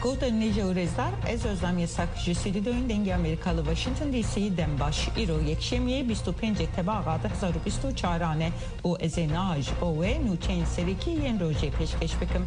Guten Nijorezlar, ez Özlem Yasak, ji stüdyoyun Dengê Amerikalı Washington DC dembaş îro yekşemiyê 25 Tebağat 2024 û ez ê naj bo wê nûçeyên serîkî yên rojê pêşkêş bikim.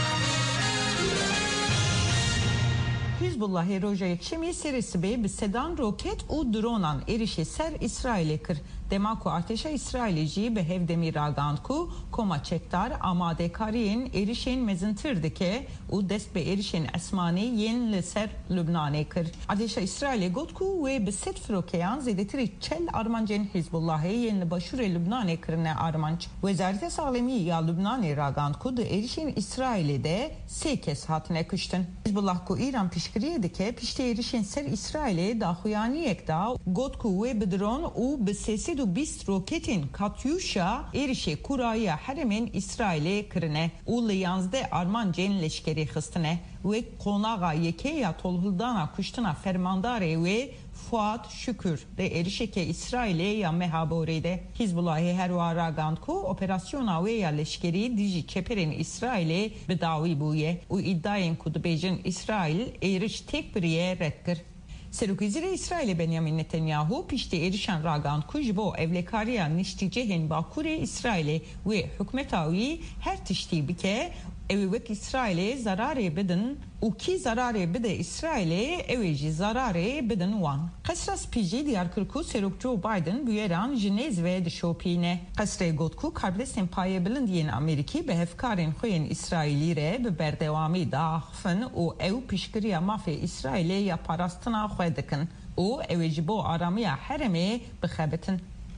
Hizbullahê roja yekşemiyê serê sibê bi sedan roket û dronan êrişê ser İsrailê kir. Dema ku artêşa İsrailê jî bi hevdemî ragand ku koma çekdar amadekariyên êrişên mezintir dike û dest bi êrişên esmanî yên li ser Lubnanê kir. Artêşa İsrailê got ku wê bi sed firokeyan zêdetirî çel armancên Hizbullahê yên li başûrê Lubnanê kirine armanc. Wezareta Salemî ya Lubnanê ragand ku di êrişên İsrailê de sê kes hatine kuştin. Hizbullah ku İran pişkiriyê dike piştî êrişên ser İsrailê daxuyaniyek da got ku wê bi dron û bi sêsî 20 roketên Katyusha êrişê kuraya heremên İsrailê kirine û li 11 armancên leşkerî xistine. Wê qonağa yekeya tolhildana kuştina fermandarê wê Fuat Şükür de êrişeke İsrailê ya mehaborê de. Hizbullahê her wa ragand ku operasyona wê ya leşkerî dijî çeperên İsrailê bi dawî bûye û îddiayên ku dibêjin İsrail êriş têk biriye red kir. Serokvîzîrê İsrailê Benjamin Netanyahu piştî êrişan ragand ku ji bo evlekariya niştîcehên Bakurê İsrailê wê hukmeta wî her tiştî bike ew wek İsrailê zararê bidin û kî zararê bide İsrailê ew ê jî zararê bidin wan. Qesra spî jî diyar kir ku Serok Joe Biden bûyeran ji nêzvê dişopîne. Qesrê got ku karbilestên payê bilind yên Amerîkî bi hevkarên xwe yên İsraîlî re bi berdewamî daxivin û ew piştgiriya mafê İsrailê ya parastina xwe dikin û ew ê ji bo aramiya heremê bixebitin.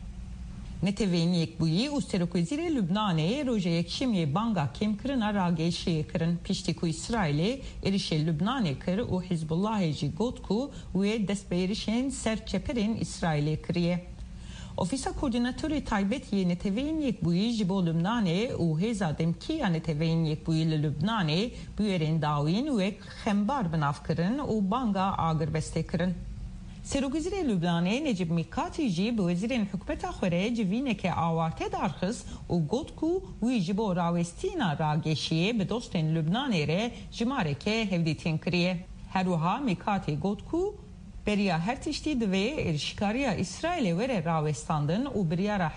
Netevên Yekbûyî û Serokwezîrê Lubnanê roja yekşemiyê banga kêmkirina ragêşiyê kirin piştî ku İsrailê êrişê Lubnanê kir û Hizbullahê jî got ku wê dest bi êrişên ser çeperên İsrailê kiriye. Ofîsa Koordinatörê Taybetiyê Netevên Yekbûyî ji bo Lubnanê û hêza demkîya Netevên Yekbûyî li Lubnanê bûyerên dawîn wek xembar bi nav kirin û banga agirvestê kirin. Serokvîzîrê Lubnanê Necip Mikatî jî bi wezîrên hukmeta xwe re civîneke awarte darxist û got ku wî ji bo rawestîna ragêşiyê bi dostên Lubnanê re jimareke hevdîtîn kiriye. Her wiha Mikatî got ku beriya her tiştî divê êrişkariya İsrailê were rawestandin û biryara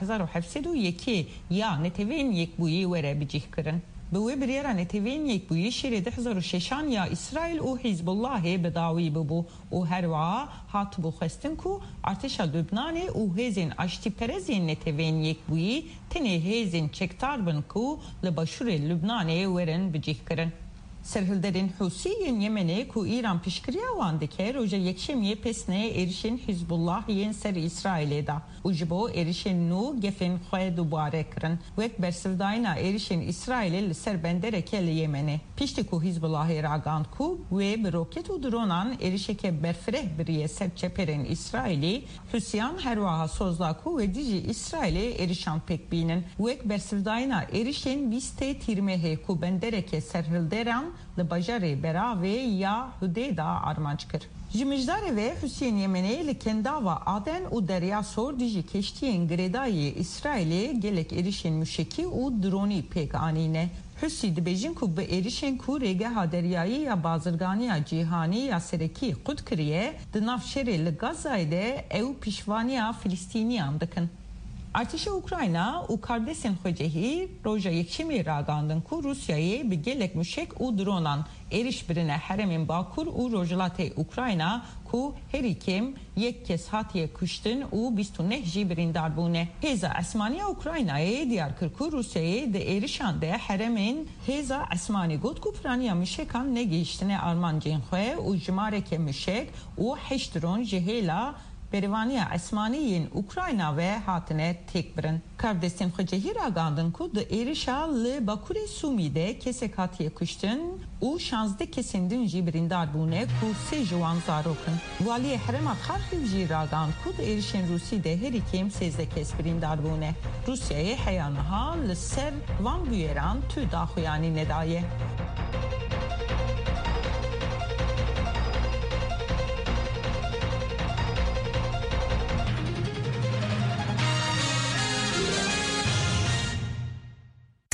1701 ya Netevên Yekbûyî were bicih kirin. Bi wê biryara Netevên Yekbûyî şêrê 2006 ya İsrail û Hizbullahê bi dawî bibû û her wiha hatibû xwestin ku artêşa Lubnanê û hêzên aştîperezên Netevên Yekbûyî tenê hêzên çekdar bin ku li başûrê Lubnanê werin bicih kirin. Serhilderên Hûsî yên Yemenê ku İran piştgiriya wan dike roja yekşemiyê pesnê êrişên Hizbullah yên ser İsrailê da û ji bo êrişên nû gefên xwe dubare kirin wek bersivdayîna êrişên İsrailê li ser bendereke li Yemenê. Piştî ku Hizbullahê ragand ku wê bi roket û dronan êrişeke berfireh biriye ser çeperên İsrailî, Hûsiyan her wiha sozda ku wê dijî İsrailê êrişan pek bînin wek bersivdayîna êrişên Vîstê Tîrmehê ku bendereke serhilderan li bajarê Beravê ya Hudêda armanc kir. Ji mijdarê ve Hûsiyên Yemenê li Kendava Aden û Derya Sor dijî keştiyên girêdayê İsrailê gelek êrişên müşekî û dronî pêk anîne. Hûsî dibêjin ku bi êrişên ku rêgeha deryayî ya bazirganiya cîhanî ya serekî qut kiriye di nav şerê li Gazayê de ew pîşvaniya Filîstîniyan dikin. Artêşa Ukrayna û kardeşên xwe cihî roja yekşemiyê ragandin ku Rusyayê bi gelek müşek û dronan êriş birine heremên Bakur û Rojhilatê Ukrayna ku herî kêm yek kes hatiye kuştin û 29 jî birîndar bûne. Hêza Esmaniya Ukraynayê diyar kir ku Rusyayê di êrişan de heremên hêza Esmanî got ku piraniya müşekan negihîştine armancên xwe û jimareke müşek û 8 dron ji hêla berivaniya Esmaniyên Ukrayna ve hatine têkbirin. Kardeşên xwe cihî ragandin ku di êrişa li Bakurê Sûmî de kesek hatiye kuştin û 16 kesên din jî birîndar bûne ku 3 ji wan zarokin. Waliyê herêma Xarkiv jî ragand ku di êrişên Rûsî de herî kêm 13 kes birîndar bûne. Rusyayê heya niha li ser van bûyeran tû daxuyanî nedaye.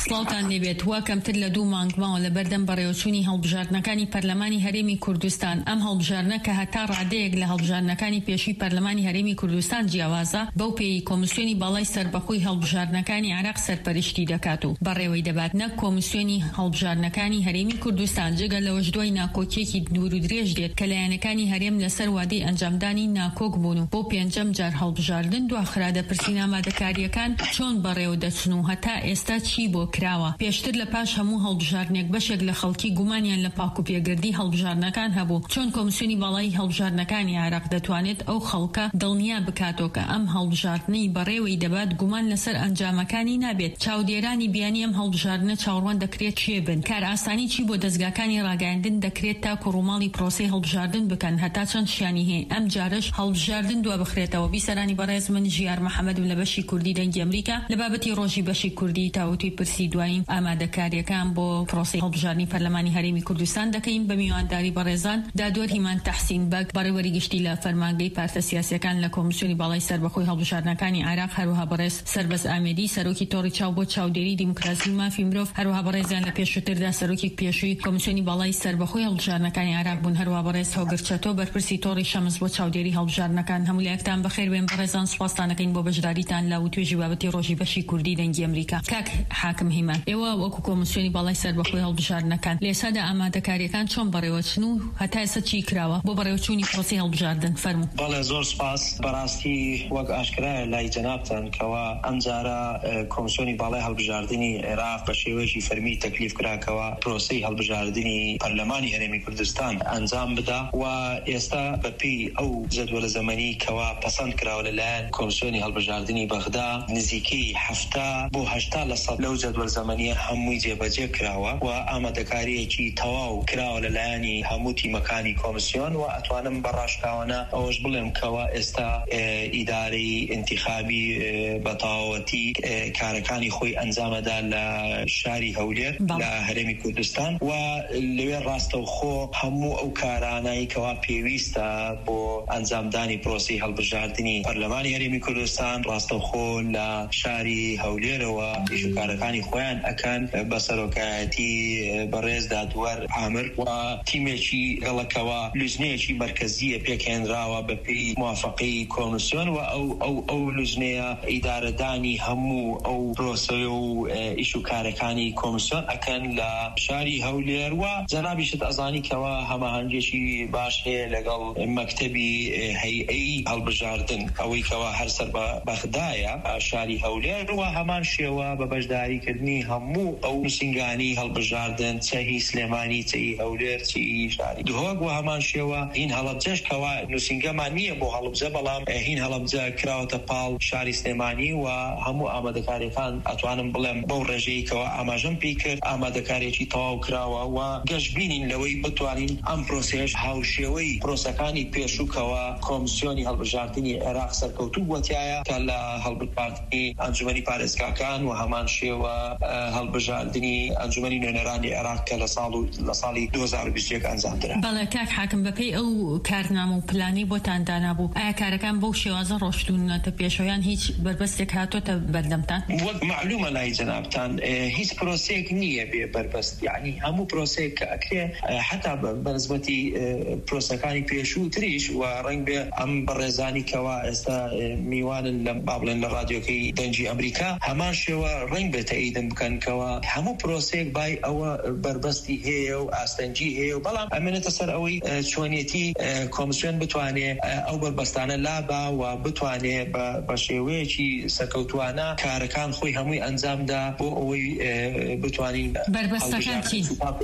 سڵاوتان لێبێت وا کەمتر لە 2 مانگماوە لە بەردەم بەڕێوەچوونی هەڵبژاردنەکانی پەرلەمانی هەرێمی کوردستان ئەم هەڵبژاردنە کە هەتا ڕادەیەک لە هەڵبژاردنەکانی پێشووی پەرلەمانی هەرێمی کوردستان جیاوازە بەو پێی کۆمیسیۆنی باڵای سەربەخۆی هەڵبژاردنەکانی عێراق سەرپەرشتی دەکات و بەڕێوەی دەبات نەک کۆمیسیۆنی هەڵبژاردنەکانی هەرێمی کوردستان جگە لەوەش دوای ناکۆکیەکی دوور و درێژ دێت کە لایەنەکانی هەرێم لەسەر وادەی ئەنجامدانی ناکۆک بوون و بۆ پێنجەم جار هەڵبژاردن دواخرا دەپرسین ئامادەکاریەکان چۆن بەڕێوە دەچن و هەتا ئێستا چی بۆ کراوە. پێشتر لە پاش هەموو هەڵبژاردنێک بەشێک لە خەڵکی گومانیان لە پاک و پێگردی هەڵبژاردنەکان هەبوو. چۆن کۆمیسیۆنی باڵای هەڵبژاردنەکانی عێراق دەتوانێت ئەو خەڵکە دڵنیا بکاتەوە کە ئەم هەڵبژاردنەی بەڕێوەی دەبات گومان لەسەر ئەنجامەکانی نابێت. چاودێرانی بیانی ئەم هەڵبژاردنە چاوەڕوان دەکرێت چێ بن. کار ئاسانی چی بۆ دەستگاکانی ڕاگەاندن دەکرێت تا کوڕووماڵی پرۆسەی هەڵبژاردن بکەن هەتا چەند شیانی هەیە. ئەم جارش هەڵبژاردن دوا بخرێتەوە. بیسەرانی بەڕێز من ژیار محەممەدم لە بەشی کوردی دەنگی ئەمریکا لە بابەتی ڕۆژی بەشی کوردی تاوتوی پرسی دوایین ئامادەکاریەکان بۆ پرۆسی هەڵبژاردنی پەرلەمانی هەرێمی کوردستان دەکەین بە میوانداری بەڕێزان دادوەر هیمان تەحسین بەگ بەڕێوەری گشتی لە فەرمانگەی پارتە سیاسیەکان لە کۆمیسیۆنی باڵای سەربەخۆی هەڵبژاردنەکانی عێراق هەروەها بەڕێز سەربەز ئامێدی سەرۆکی تۆڕی چاو بۆ چاودێری دیموکراسی و مافی مرۆڤ هەروەها بەڕێزیان لە پێشووتردا سەرۆکی پێشووی کۆمیسیۆنی باڵای سەربەخۆی هەڵبژاردنەکانی عێراق بوون هەروەها بەڕێز هۆگرچەتۆ بەرپرسی تۆڕی شەمس بۆ چاودێری هەڵبژاردنەکان هەموو لایەکتان بەخێر بێن بەڕێزان سوپاستانەکەین بۆ بەشداریتان لە توێژی بابەتی ڕۆژی بەشی کوردی دەنگی ئەمریکا. کاک حاکم هیمان ئێوە وەکو کۆمیسیۆنی باڵای سەربەخۆی هەڵبژاردنەکان لە ئێستادا ئامادەکاریەکان چۆن بەڕێوەچن و هەتا ئێستا چی کراوە بۆ بەڕێوەچوونی پرۆسی هەڵبژاردن فەرموو. بەڵێ زۆر سپاس. بەڕاستی وەک ئاشکرایە لای جەنابتان کەوا ئەم جارە کۆمیسیۆنی باڵای هەڵبژاردنی عێراق بە شێوەیەکی فەرمی تەکلیف کراکەوە پرۆسەی هەڵبژاردنی پەرلەمانی هەرێمی کوردستان ئەنجام بدا و ئێستا بەپێی ئەو جەدوەلە زەمەنی کەوا پەسەند کراوە لەلایەن کۆمیسیۆنی هەڵبژاردنی بەغدا نزیکەی 70 بۆ 80% لەو جەدوەل زەمەنیە هەمووی جێبەجێ کراوە و ئامادەکاریەکی تەواو کراوە لەلایەنی هەموو تیمەکانی کۆمیسیۆن و ئەتوانم بەڕاشکاوانە ئەوەش بڵێم کەوا ئێستا ئیدارەی انتخابی بەتەواوەتی کارەکانی خۆی ئەنجامەدا لە شاری هەولێر لە هەرێمی کوردستان و لەوێ ڕاستەوخۆ هەموو ئەو کارانایی کەوا پێویستە بۆ ئەنجامدانی پرۆسی هەڵبژاردنی پەرلەمانی هەرێمی کوردستان ڕاستەوخۆ لە شاری هەولێرەوە ئیشوکارەکانی خۆیان ئەکەن بە سەرۆکایەتی بەڕێز دادوەر عامر و تیمێکی گەڵەکەوە لوزنەیەکی مرکزیە پێکهێنراوە بەپێی موافقەی کۆمیسیۆن و ئەو لوزنەیە ئیدارەدانی هەموو ئەو پرۆسە و ئیشوکارەکانی کۆمیسیۆن ئەکەن لە شاری هەولێر و جەنابیشت ئەزانی کەوا هەماهەنگێکی باش هەیە لەگەڵ مەکتەبی هەیئەی هەڵبژاردن ئەوەی کەوا هەرسەر بە بەغدایە شاری هەولێر و هەمان شێوە بە بەشداریکردنی هەموو ئەو نووسنگانی هەڵبژاردن چەهی سلێمانی چەهی هەولێر چی شاری دهۆک و هەمان شێوە هین هەڵەبجەش کەوا نووسنگەمان نییە بۆ هەڵبجە بەڵام هین هەڵەبجە کراوەتە پاڵ شاری سلێمانی و هەموو ئامادەکاریەکان ئەتوانم بڵێم بەو ڕێژەی کەوا ئاماژەم پێی کرد ئامادەکاریەکی تەواو کراوە و گەشت بینین لەوەی بتوانین ئەم پرۆسەیەش هاوشێوەی پرۆسەکانی پێشووکەوە کۆمیسیۆنی هەڵبژاردنی عێراق سەرکەوتوو وەتیایە کە لە هەڵبژاردنی ئەنجومەنی پارێزگاکان و هەمان شێوە هەڵبژاردنی ئەنجومەنی نوێنەرانی عێراق کە لە ساڵی 2021 ئەنجامدرا. بەڵێ کاک حاکم بەپێی ئەو کارنامە و پلانی بۆتان دانابوو ئایا کارەکان بەو شێوازە ڕۆشتونەتە پێشەوەیان هیچ بربەستێک هاتوۆتە بەردەمتان؟ وەک معلومە لای جەنابتان هیچ پرۆسەیەک نییە بێ بربەست یعنی هەموو پرۆسەیەک کە ئەکرێ حتا بەنسبەتی پرۆسەکانی پێشوو تریش و ڕەنگ بێ ئەم بەڕێزانی کەوا ئێستا میوانن لە بابڵێن لە رادیۆکەی دەنجی ئەمریکا هەمان شێوە ڕەنگ بێ تەئیدم بکەن کەوا هەموو پرۆسەیەک بای ئەوە بربەستی هەیە و ئاستەنجی هەیە و بەڵام ئەمێنێتە سەر ئەوەی چۆنیەتی کۆمیسیۆن بتوانێ ئەو بربەستانە لابا و بتوانێ بە شێوەیەکی سەرکەوتوانە کارەکان خۆی هەمووی ئەنجامدا بۆ ئەوەی بتوانین بربەستەکان چی؟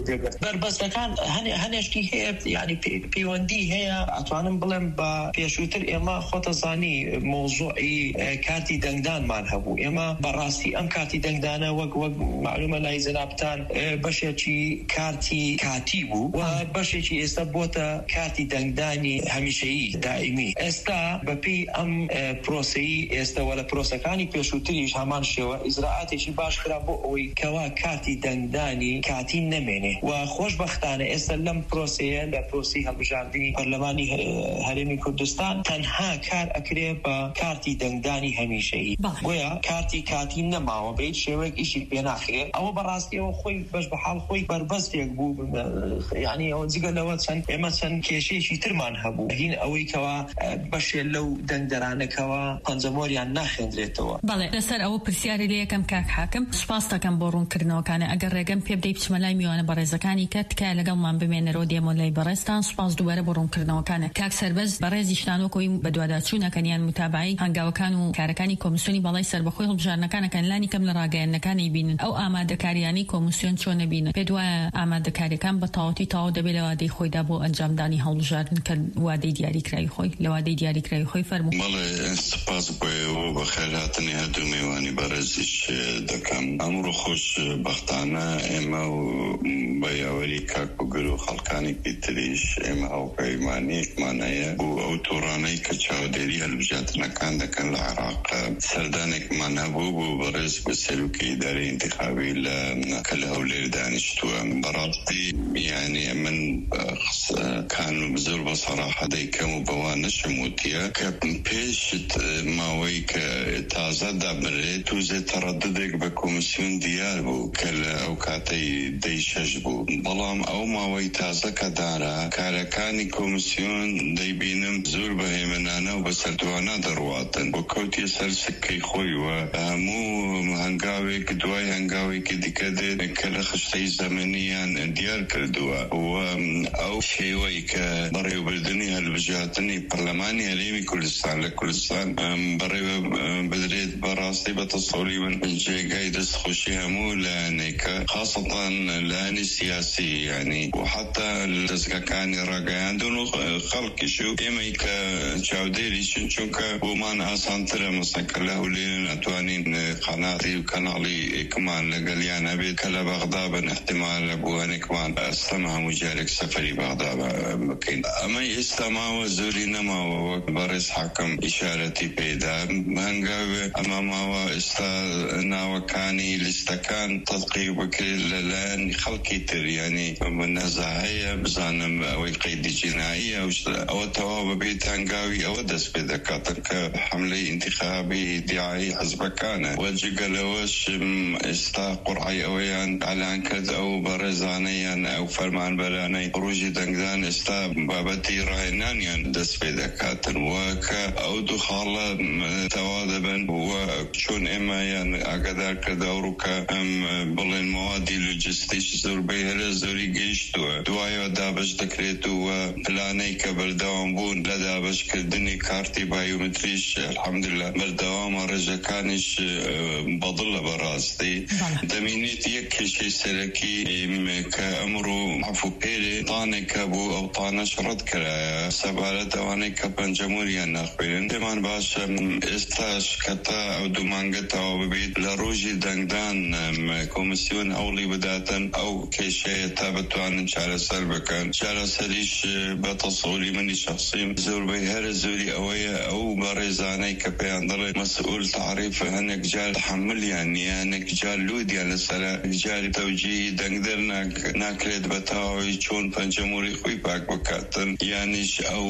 بربەستەکان هەنێشتی هەیە یعنی پەیوەندی هەیە ئەتوانم بڵێم بە پێشووتر ئێمە خۆتەزانی مۆزوعی کارتی دەنگدانمان هەبوو ئێمە بەڕاستی ئەم کارتی دەنگدانە وەک معلومە لای جەنابتان بەشێکی کارتی کاتی بوو و بەشێکی ئێستا بۆتە کارتی دەنگدانی هەمیشەیی دائیمی ئێستا بەپێی ئەم پرۆسەی ئێستاوە لە پرۆسەکانی پێشووتریش هەمان شێوە ئیزراعاتێکی باش کرا بۆ ئەوەی کەوا کارتی دەنگدانی کاتی نەمێنێ و خۆشبەختانە ئێستا لەم پرۆسەیە لە پرۆسی هەڵبژاردنی پەرلەمانی هەرێمی کوردستان تەنها کار ئەکرێ بە کارتی دەنگدانی هەمیشەیی گویا کارتی کاتی نەماوە بە هیچ شێوەیەک هیچی پێ ناخرێ ئەوە بەڕاستیەوە خۆی بەش بە حاڵ خۆی بربەستێک بوو یعنی ئەوە جگە لەوە چەند ئێمە چەند کێشەیەکی ترمان هەبوو هین ئەوەی کەوا بەشێ لەو دەنگدەرانەکەەوە پەنجەمۆریان ناخێنرێتەوە. بەڵێ لەسەر ئەوە پرسیاری لێ یەکەم کاک حاکم سوپاس دەکەم بۆ ڕوونکردنەوەکانە ئەگەر ڕێگەم پێ بدەیت بچمە لای میوانە بەڕێزەکانی کە تکایە لەگەڵمان بمێنەرەوە دێمە لای بەڕێستان سوپاس دووبارە بۆ ڕوونکردنەوەکانە. کاک سەربەز بەڕێزی شتانۆکۆی بە دوواداچوونەکەنیان متابعی هەنگاوەکان و کارەکانی کۆمیسیۆنی بەڵای سەربەخۆی هەڵبژارنەکانەکەن لانی کەم لە ڕاگەیاندنەکانی بینن ئەو ئامادەکاریانی کۆمیسیۆن چۆنە بینن پێ دوایە ئامادەکاریەکان بە تەواوەتی تەواو دەبێت لە وادەی خۆیدا بۆ ئەنجامدانی هەڵبژاردن کە وادەی دیاریکراوی خۆی لە وادەی دیاریکراوی خۆی فەرموو. بەڵێ سپاس بۆیەوە بە خێرهاتنی هەردوو میوانی بەڕێزیش دەکەم. ئەمڕۆ خۆش بەختانە ئێمە و بە یاوەری کاک و گەر و خەڵکانێکی تریش ئێمە هاوپەیمانیەکمان هەیە بۆ ئەو تۆڕانەی کە چاودێری هەڵبژاردنەکان دەکەن لە عێراق سەردانێکمان هەبوو بۆ بەڕێز بە سەرۆکی ئیدارەی ئینتیخابی کە لە هەولێر دانیشتووە. بەڕاستی یعنی من کان زۆر بە سەراحە دەیکەم و بەوان نەشموتیە کە پێشت ماوەی کە تازە دابرێت توزێ تەڕەددێک بە کۆمیسیۆن دیار بوو کە لە ئەو کاتەی دەی شەش بوو. بەڵام ئەو ماوەی تازە کە دارە کارەکانی کۆمیسیۆن دەیبینم زۆر بەهێمنانە و بەسەردوانە دەڕواتن بۆ کەوتیە سەر سکەی خۆیوە هەموو هەنگاوێک دوای هەنگاوێکی دیکە دێت کە لە خشتەی زەمەنیان دیار کردووە و ئەو شێوەی کە بەڕێوەبردننی هەڵبژاردننی پەرلەمانی هەرێمی کوردستان لە کوردستان بەڕێوە بدرێت بەڕاستی بە تەسەوری من جێگای دەستخۆشی هەموو لایەنێکە خاصەتان لایەنی سیاسی یعنی و حتا دەستگاکانی ڕاگەیاندن و خەڵکیش و ئێمەی کە چاودێریشن چونکە بۆمان ئاسانترە مەسەکە لە هەولێر نەتوانین قەناتی و کەناڵی ئێکمان لەگەڵیان هەبێت کە لە بەغدا بن احتیمال لە بووانێکمان ئەستەمە هەموو جارێک سەفەری بەغدا بکەین. ئەمە ئێستا ماوە زۆری نەماوە وەک بەڕێز حاکم ئیشارەتی پێدا هەنگاوێ ئەمە ماوە ئێستا ناوەکانی لیستەکان تەدقیق بکرێت لەلایەن خەڵکی تر یعنی نەزا هەیە بزانم ئەوەی قەیدی جینایی ئەوە تەواو ببێت هەنگاوی ئەوە دەست پێ دەکاتن کە حملەی ئینتیخابی دیایی حەزبەکانە و جگەلەوەش ئێستا قورعی ئەوەیان ئەلان کرد ئەو بەڕێزانەیان ئەو فەرمانبەرانەی ڕۆژی دەنگدان ئێستا بابەتی ڕاهێنانیان دەست پێ دەکاتن وە کە ئەو دوو خاڵە تەوا دەبن وە چۆن ئێمەیان ئاگادار کردە ئەوڕووکە ئەم بڵێن موادی لۆجستیش زۆربەی هەرە زۆری گەیشتووە دوایەوە دابش دەکرێت و پلانەی کە بەردەوام بوون لە دابشکردنی کارتی بایۆمتریش الحەمدوللا بەردەوامە ڕێژەکانیش بەدڵە بەڕاستی دەمینێت یەک کێشەی سەرەکی کە ئەمڕۆ عەفوپێرێ تانێکە بۆ ئەو تانەش ڕەت کرایە سەبارەت ئەوانەی کە پەنجەمۆریان ناخوێنن پێمان باشە ئێستاش کەتا ئەو دوو مانگە تەواو ببێت لە ڕۆژی دەنگدان کۆمیسیۆن هەوڵی بداتن ئەو کێشەیە تا بتوانن چارەسەر بکەن. چارەسەریش بە تەسەوری منی شەخسیم زۆربەی هەرە زۆری ئەوەیە ئەو بەڕێزانەی کە پێیان دەڵێ مەسئول تعریف هەنێک جار تحملیان نیە هەنێک جار لودیان لەسەرە جاری تەوجیهی دەنگدەر ناکرێت بە تەواوی چۆن پەنجەمۆری خۆی پاک بکاتن یانیش ئەو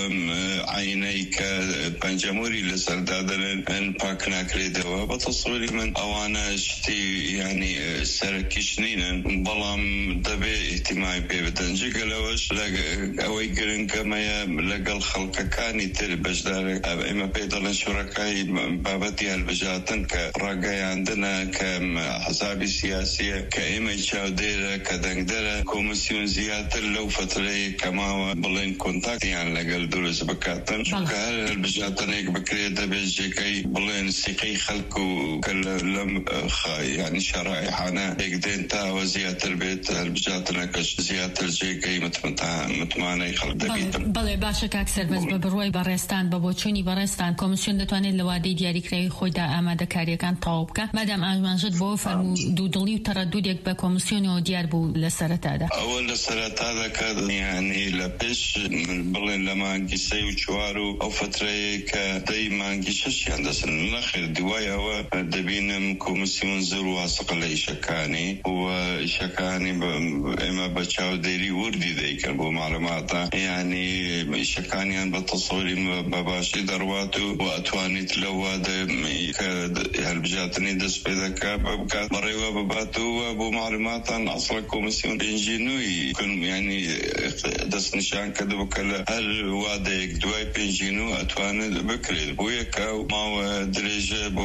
عینەی کە پەنجەمۆری لەسەردادەن پاک ناکرێتەوە بە تەسەوری من ئەوانە شتی ینی سەرەکیش نینن بەڵام دەبێ ئیحتیمای پێ بدەن جگەلەوەش ئەوەی گرنگەمەیە لەگەڵ خەڵکەکانی تر بەشدارێک ئێمە پێ دەڵێن شوڕەکای بابەتی هەڵبژاردن کە ڕاگەیاندنە کە حەزابی سیاسیە کە ئێمە چاودێرە کە دەنگدەرە کۆمیسیۆن زیاتر لەو فترەیە کە ماوە بڵێن کۆنتاکتیان لەگەڵ دروست بکاتن چونکە هەر هەڵبژاردنێک بکرێت دەبێت جێگەی بڵێن سیقەی خەڵک و کە لەم ینی شەرائحانە یەکدێن تاوە زیاتر بێت هەڵبژاردنەکەش زیاتر جێگەی متمانەی خەڵک دەبێت. بەڵێ باشە کاک سەربەز بە بڕوای بەڕێستان بە بۆچوونی بەڕێستان کۆمیسیۆن دەتوانێت لە وادەی دیاریکراوی خۆیدا ئامادەکاریەکان تەواو بکە مادام ئاماژەت بۆ فەرموو دوودڵی و تەڕەددودێک بە کۆمیسیۆنەوە دیار بوو لە سەرەتادا ئەوە لە سەرەتادا کە یعنی لە پێش بڵێن لە مانگی 3 و 4 و ئەو فترەیە کە دەی مانگی 6یان دەسن نەخێر دوای ئەوە دەبێ بینم کۆمیسیۆن زۆر واسق لە ئیشەکانی و ئیشەکانی ئێمە بە چاودێری وردی دەیکەن بۆ معلوماتە یعنی ئیشەکانیان بە تەسەوری بە باشی دەڕوات و ئەتوانیت لە وادە کە هەڵبژاتنی دەست پێ دەکات بکات بەڕێوە بباتەوە بۆ معلوماتان ئەسڵە کۆمیسیۆن پێنجینووی یعنی دەست نیشان کردەوە کە لە هەر وادەیەک دوای پێنجینوو ئەتوانێت بکرێت بۆ یەکە ماوە درێژە بۆ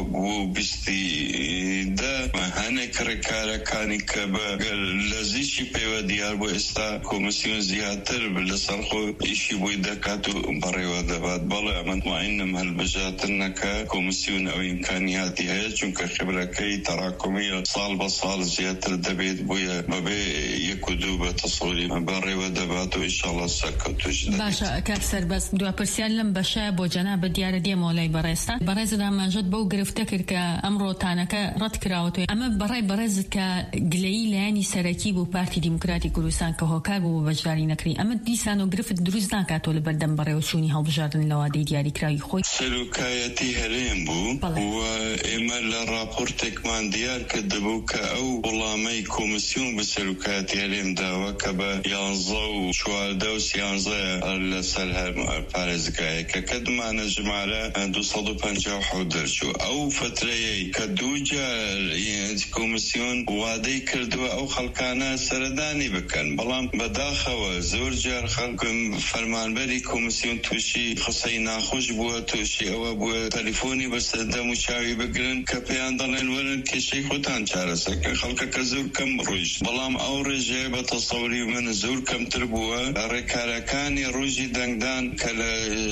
20 هەنێک ڕێکارەکانی کە لە زیچی پێوە دیار بۆ ئێستا کۆمیسیۆن زیاتر لەسەر خۆ ئیشی بۆی دەکات و بەڕێوە دەبات بەڵێ ئەمەتماینم هەڵبژاتنەکە کۆمیسیۆن ئەو ئیمکانیاتی هەیە چونکە خبرەکەی تەراکمی ساڵ بە ساڵ زیاتر دەبێت بۆیە بەبێ 1-2 بە تەسەوری بەڕێوە دەبات و ئینشاڵڵا سەرکەوتوش دەبێت. باشە کاک سەربەست دوای پرسیار لەم بەشە بۆ جەنابەت دیارە دێمەوە لای بەڕێستان بەڕێزت ئاماژەت بەو گرفتە کرد کە ئەم ڕۆتانەکە ڕەت کراوەتەوە ئەمە بەڕای بەڕێزت کە گلەیی لایانی سەرەکی بۆ پارتی دیموکراتی کوردستان کە هۆکار بوو بەشداری نەکری ئەمە دیسان و گرفت دروست ناکاتەوە لە بەردەم بەڕێوەچوونی هەڵبژاردن لە وادەی دیاریکراوی خۆی سەرۆکایەتی هەرێم بوو و ئێمە لە راپۆرتێکمان دیار کردبوو کە ئەو وەڵامەی کۆمیسیۆن بە سەرۆکایەتی هەرێم داوە کە بە 11 و 14 و 13 لەسەر هەر پارێزگایەکە کە دمانە ژمارە 257 دەرچوو ئەو فترەیە کە دوو جار کۆمیسیۆن وادەی کردووە ئەو خەڵکانە سەردانی بکەن بەڵام بەداخەوە زۆر جار خەڵکم فەرمانبەری کۆمیسیۆن تووشی قسەی ناخۆش بووە تووشی ئەوە بووە تەلیفۆنی بەسەر دەم و چاوی بگرن کە پێیان دەڵێن وەرن کێشەی خۆتان چارەسەرکە خەڵکەکە زۆر کەم ڕۆیشت بەڵام ئەو ڕێژەیە بە تەسەوری من زۆر کەمتر بووە ڕێکارەکانی ڕۆژی دەنگدان کە لە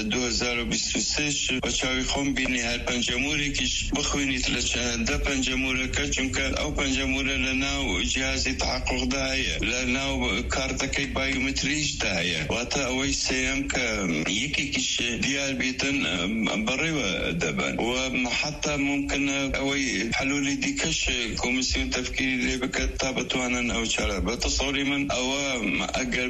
2023 بە چاوی خۆم بینی هەر پەنجەمورێکیش بخوێنیت لە چەندە پەنجەمورەکە چونکە ئەو پەنجەمورە لە ناو جیازی تحققدا هەیە لە ناو کارتەکەی بایومتریشدا هەیە واتە ئەوەی سێم کە یەکێکیش دیار بێتن بەڕێوە دەبن و حتا ممکنە ئەوەی حلولی دیکەش کۆمیسیۆن تەفکیری لێ بکات تا بتوانن ئەو چارە بە تەسەوری من ئەوە ئەگەر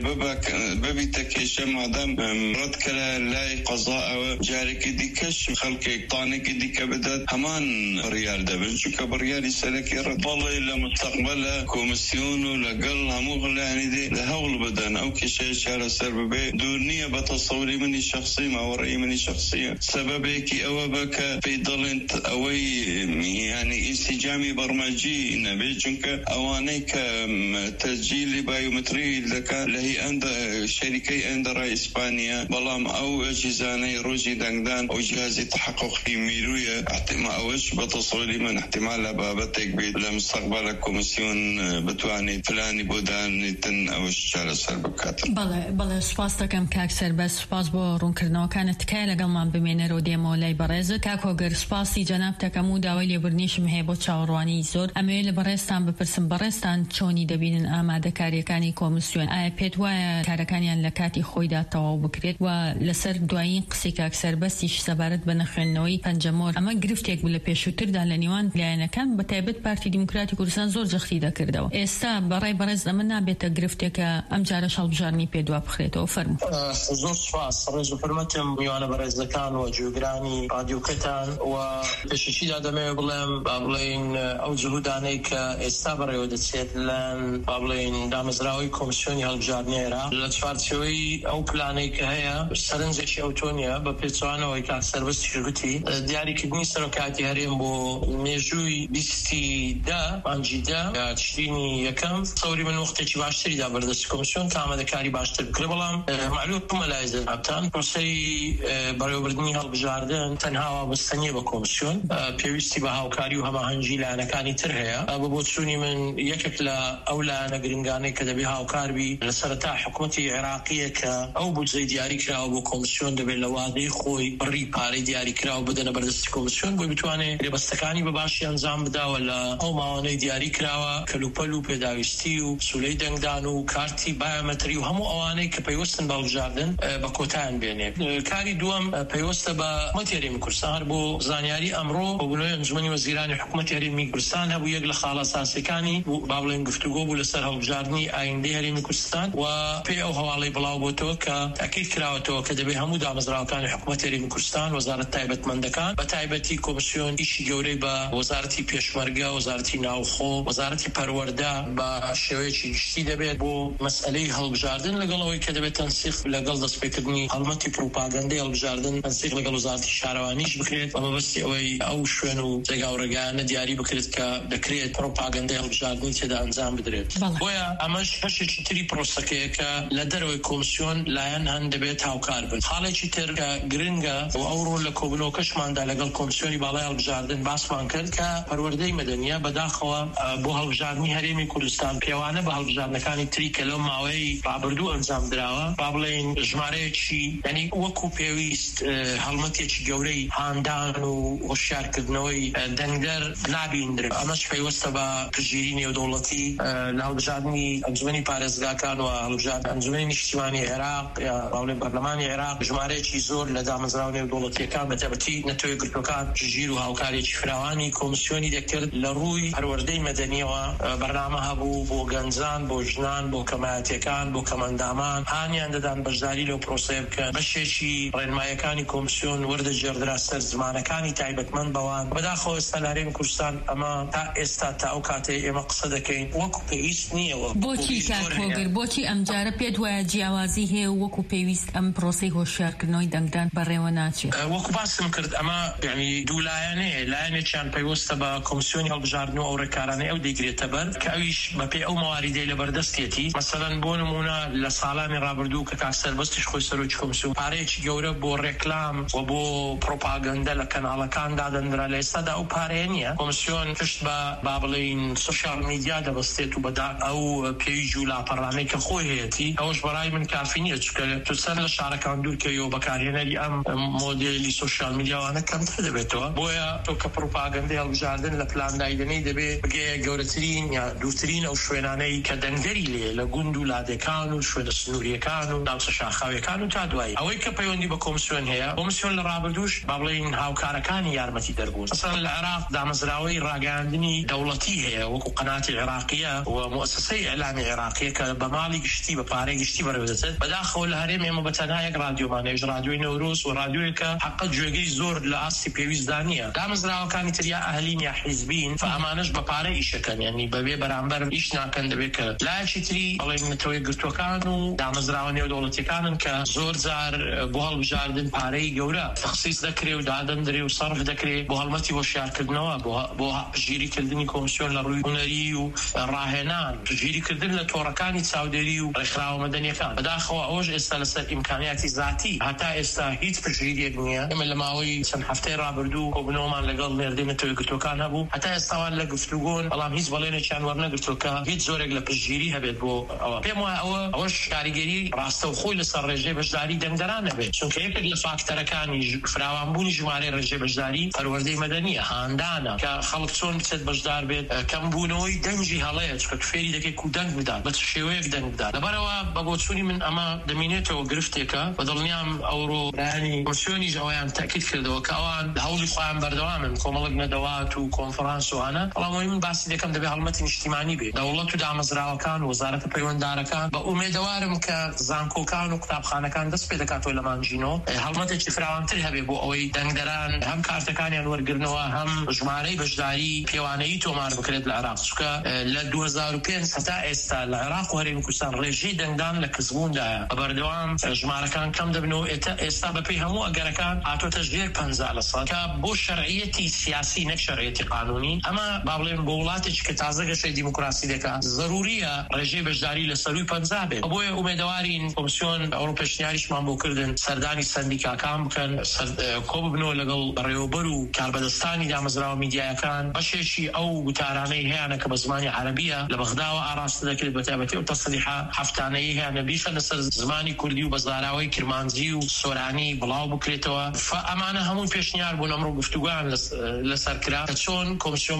ببیتە کێشە مادام ڕەتکەرە لای قەزا ئەوە جارێکی دیکەش خەڵکێک تانێکی دیکە بدات هەمان بڕیار دەبن چونکە بڕیاری سەرەکی ڕەت بەڵێ لە مستەقبەلە کۆمیسیۆن و لەگەڵ هەموو غلایانی لە هەوڵ بدەن ئەو کێشەیە چارەسەر ببێ دوور نییە بە تەسەوری منی شخصی ماوەڕێی منی شخصیە سەبەبێکی ئەوە بە کە پێی دەڵێن ئەوەی یعنی ئینسیجامی بەرمەجی نەبێت چونکە ئەوانەی کە تەسجیلی بایومتری دەکات لە هی شەریکەی ئەندەڕای ئیسپانیا بەڵام ئەو ئەجیزانەی ڕۆژی دەنگدان ئەو جیازی تحققی میرویە احتیمال ئەوەش بە تەسەوری من احتیمال لە بابەتێک بێت لە مستەقبەلە کۆمیسیۆن بتوانێت پلانی بۆ دانیتن ئەوەش چارەسەر بکات. بەڵێ سوپاس دەکەم کاک سەربەست سوپاس بۆ ڕوونکردنەوەکانت تکایە لەگەڵمان بمێنەرەوە دێمەوە لای بەڕێزت کاک هۆگەر سوپاسی جەناب تەکەم و داوای لێبوردنیشم هەیە بۆ چاوەڕوانی زۆر ئەمەوێت لە بەڕێستان بپرسم بەڕێستان چۆنی دەبینن ئامادەکاریەکانی کۆمیسیۆن ئایا پێت وایە کارەکانیان لە کاتی خۆیدا تەواو بکرێت و لەسەر دوایین قسەی کاک سەربەستیش سەبارەت بە نەخوێندنەوەی پەنجەمۆر ئەمە گرفتێک بوو لە پێشووتردا لە نێوان لایەنەکان بە تایبەت پارتی دیموکراتی کوردستان زۆر جەختی دەکردەوە ئێستا بەڕای بەڕێز ئەمە نابێتە گرفتێکە ئەم جارە هەڵبژارنی پێدوا بخرێتەوە فەرموو. زۆر سوپاس ڕێز و حورمەتم میوانە بەڕێزەکان و گوێگرانی رادیۆکەتان و پێشەکیدا دەمەوێت بڵێم با بڵێن ئەو جهودانەی کە ئێستا بەڕێوە دەچێت لەن با بڵێن دامەزراوەی کۆمیسیۆنی هەڵبژاردنی عێراق لە چوارچێوەی ئەو پلانەی کە هەیە سەرنجێکی ئەو تۆنیە بە پێچوانەوەی کاک سەربەستی گوتی دیاریکردنی سەرۆکاتی هەرێم بۆ مێژووی 20 مانگی تشرینی یەکەم سەوری من وەختێکی باشتریدا بەردەست کۆمیسیۆن تا ئامادەکاری باشتر بکرێ بەڵام معلومە لای زەرابتان پرسەی بەڕێوەبردننی هەڵبژاردن تەنها وابەستە نیە بە کۆمیسیۆن پێویستی بە هاوکاری و هەماهەنگی لایەنەکانی تر هەیە بە بۆچوونی من یەکێک لە ئەو لایەنە گرنگانەی کە دەبێ هاوکاربی لە سەرەتا حکوومەتی عێراقیە کە ئەو بودجەی دیاری کراوە بۆ کۆمیسیۆن دەبێت لە وادەی خۆی بڕی پارەی دیاری کراوە بدەنە بەردەستی کۆمیسیۆن بۆی بتوانێت لێبەستەکانی بە باشی ئەنجام بداوە لە ئەو ماوانەی دیاری کراوە کەلوپەل و پێداویستی و سولەی دەنگدان و کارتی بایۆمەتری و هەموو ئەوانەی کە پەیوەستن بە هەڵبژاردن بە کۆتایان بێنێ. کاری دووەم پەیوەستە بە حکومەتی هەرێمی کوردستان هەر بۆ زانیاری ئەمڕۆ بۆبوونەوەی ئەنجومەنی وەزیرانی حکومەتی هەرێمی کوردستان هەبوو یەک لە خاڵە ئاساسیەکانی با بڵێن گفتوگۆ بوو لەسەر هەڵبژاردننی ئایندەی هەرێمی کوردستان و پێی ئەو هەواڵەی بڵاو بۆتەوە کە تاکید کراوەتەوە کە دەبێت هەموو دامەزراوەکانی حکومەتی هەرێمی کوردستان وەزارەت تایبەتمەندەکان بە تایبەتی کۆمسیۆن ئیشی گەورەی بە وەزارەتی پێشمەرگە وەزارەتی ناوخۆ وەزارەتی پەروەردە بە شێوەیەکی گشتی دەبێت بۆ مەسئلەی هەڵبژاردن لەگەڵەوەی کە دەبێت تەنسیق لەگەڵ دەستپێکردنی هەڵمەتی پروپاگەندەی هەڵبژاردن تەنسیق لەگەڵ وەزارەتی شارەوانیش بکرێت بە مەبەستی ئەوەی ئەو شوێن و جێگا و ڕێگایانە دیاری بکرێت کە دەکرێت پروپاگەندەی هەڵبژاردننی تێدا ئەنجام بدرێت. بۆیە ئەمەش بەشێکی تری پرۆسەکەیە کە لە دەرەوەی کۆمسیۆن لایەن هەن دەبێت هاوکار بن. خاڵێکی تر کە گرنگە و ئەوڕۆ لە کۆبنەوەکەشماندا لەگەڵ کۆمسیۆنی باڵای هەڵبژاردن باسمان کرد کە پەروەردەی مەدەنیە بەداخەوە بۆ هەڵبژاردننی هەرێمی کوردستان پێوانە بە هەڵبژاردنەکانی تری کە لەو ماوەی ڕابردوو ئەنجام دراوە با بڵێن ژمارەیەکی یعنی وەکو پێویست هەڵمەتێکی گەورەی هاندان و هۆشیارکردنەوەی دەنگدەر نابیندرێ. ئەمەش پێوەستە بە پشتگیری نێودەوڵەتی لە هەڵبژاردننی ئەنجومەنی پارێزگاکان و هەڵبژاردن ئەنجومەنی نیشتیمانی عێراق یا باڵێن پەرلەمانی عێراق ژمارەیەکی زۆر لە دامەزراو نێودەوڵەتیەکان بە تایبەتی نەتەوەی گرتوەکان پشتگیر و هاوکارێکی فراوانی کۆمسیۆنی دەکرد لە ڕووی پەروەردەی مەدەنیەوە بەرنامە هەبوو بۆ گەنجان بۆ ژنان بۆ کەمایەتیەکان بۆ کەمەندامان هانیان دەدان بەشداری لەو پرۆسەیە بکەن بەشێکی ڕێنمایەکانی کۆمسیۆن وەردەجێڕدرا سەر زمانەکانی تایبەتمەند بەوان بەداخەوە ئێستا لە هەرێمی کوردستان ئەمە تا ئێستا تا ئەو کاتەی ئێمە قسە دەکەین وەکو پێویست نییەوە. بۆچی کاکۆگر بۆچی ئەمجارە پێت وایە جیاوازی هەیە وەکو پێویست ئەم پرۆسەی هۆشیارکردنەوەی دەنگدان بەڕێوە ناچێت؟ وەکو باسم کرد ئەمە یعنی دوو لایەنەیە لایەنێکیان پەیوەستە بە کۆمسیۆنی هەڵبژاردن و ئەو ڕێکارانەی ئەو دەیگرێتە بەر کە ئەویش بەپێ ئەو مەواریدەی لە بەردەستێتی مەسەلەن بۆ نمونە لە ساڵانی ڕابردوو کە کاکسەربەستیش خۆی سەرۆکی کۆمسیۆن پارەیەکی گەورە بۆ ڕێکلام و بۆ پرۆپاگەندە لە کەناڵەکان دادەنرا لە ئێستادا ئەو پارەیە نییە. کۆمسیۆن پشت بە با بڵێن سوشیال میدیا دەبەستێت و بەدا ئەو پێیژ و لاپەڕانەی کە خۆی هەیەی ئەوش بەڕای من کافی نییە چکە تو سەر لە شارەکان دوورکەوە بەکارهێنەری ئەم مۆدێلی سوشیال میدیاوانە کەمتر دەبێتەوە. بۆیە تۆ کە پروپاگەندەی هەڵبژاردن لە پلاندایدنەی دەبێت بگەیە گەورەترین یا دووترین ئەو شوێنانەی کە دەنگەری لێ لە گوند و لادەکان و شوێنە سنووریەکان و ناوچە شاخاویەکان و تا دوایی ئەوەی کە پەیوەندی بە کۆمسیۆن هەیە. کۆمسیۆن لە ڕابردووش با بڵێن هاوکارەکانی یارمەتی دەربوون. مەسەڵەن لە عێراق دامەزراوەی ڕاگەاندنی دەوڵەتی هەیە وەکو قەناتی عێراقیە و مؤسسەی ئەعلامی عێراقیە کە بە ماڵی گشتی بە پارەی گشتی بەڕێوەدەچێت. بەداخەوە لە هەرێم ئێمە بەتەنها یەک رادیۆمانەیەش رادیۆی نەورۆز و رادیۆیەکە حەقە گوێگەی زۆر لە ئاستی پێویستدا نییە. دامەزراوەکانی تر یا ئەهلین یا حیزبین ئەمانەش بە پارە ئیشەکەن یعنی بەبێ بەرامبەر ئیش ناکەن دەبێت کە لایەکی تری بەڵێن نەتەوەی گرتوەکان و دامەزراوە نێودەوڵەتیەکانن کە زۆر جار بۆ هەڵبژاردن پارەی گەورە تەخسیس دەکرێت و دادەندرێ و سەرف دەکرێت بۆ هەڵمەتی هۆشیارکردنەوە بۆ پشتگیریکردنی کۆمسیۆن لە ڕووی هونەری و ڕاهێنان پشتگیریکردن لە تۆڕەکانی چاودێری و ڕێکخراوە مەدەنیەکان. بەداخەوە ئەوەش ئێستا لەسەر ئیمکانیاتی ذاتی هەتا ئێستا هیچ پشتگیریەک نییە. ئێمە لە ماوەی چەند هەفتەی ڕابردوو کۆبنەوەمان لەگەڵ نێردەی نەتەوەی گرتوەکان هەبوو هەتا ئێستاوان لە گفتوگۆن بەڵام هیچ بەڵێنێکیان وەرنەگرتووە هیچ زۆرێک لە پشتگیری هەبێت بۆ ئەوە. پێم وایە ئەوەش کاریگەری ڕاستەوخۆی لەسەر ڕێژەی بەشداری دەنگدەران نەبێت چونکە یەکێک لە فاکتەرەکانی فراوانبوونی ژمارەی ڕێژەی بەشداری پەروەردەی مەدەنیە هاندانە کە خەڵک چۆن بچێت بەشدار بێت کەمبوونەوەی دەنگی هەڵەیە چکە فێری دەکەی و دەنگ بدات بە شێوەیەک دەنگ بدات. لەبەرەوە بە بۆچوونی من ئەمە دەمێنێتەوە گرفتێکە بەدڵنیام ئەوڕۆ بەیانی کۆمسیۆنیش ئەویان تاکید کردەوە کە ئەوان هەوڵی خۆیان بەردەوامن کۆمەڵک نەدەوات و کۆنفرانس وانە بەڵام من باسی دەکەم دەبێت هەڵمەتی نیشتیمانی بێت دەوڵەت و دامەزراوەکان وەزارەتە پەیوەنددارەکان بە ئومێدەوارم کە زانکۆکان و قوتابخانەکان دەست پێ دەکاتەوە لە مانجینۆ هەڵمەتێکی فراوانتر هەبێ بۆ ئەوەی دەنگدەران هەم کارتەکانیان وەرگرنەوە هەم ژمارەی بەشداری پێوانەیی تۆمار بکرێت لە عێراق چونکە لە 2005 هەتا ئێستا لە عێراق و هەرێمی کوردستان ڕێژەی دەنگدان لە کەسبووندایە بەبەردەوام ژمارەکان کەم دەبنەوە ئێستا بەپێی هەموو ئەگەرەکان هاتوۆتە ژێر 50% کە بۆ شەرعیەتی سیاسی نەک شەرعیەتی قانونی ئەمە با بڵێن بۆ وڵاتێکی کە تازە گەشەی دیموکراسی دەکات ضروریە ڕێژەی بەشداری لە سەروی 50 بێت. بۆیە ئومێدەوارین کۆمسیۆن ئەوڕۆ پێشنیاریشمان بۆ کردن سەردانی سەندیکاکان بکەن کۆ ببنەوە لەگەڵ بەڕێوەبەر و کاربەدەستانی دامەزراوە میدیایەکان بەشێکی ئەو گوتارانەی هەیەە کە بە زمانی عەرەبیە لە بەغداوە ئاڕاستە دەکرێت بە تایبەتی ئەو تەسەلیحە هەفتانەیی هەیە بیشە لەسەر زمانی کوردی و بەزاراوەی کرمانزی و سۆرانی بڵاو بکرێتەوە. ئەمانە هەموو پێشنیار بوون ئەمڕۆ گفتوگویان لەسەر کرا کە چۆن کۆمسیۆن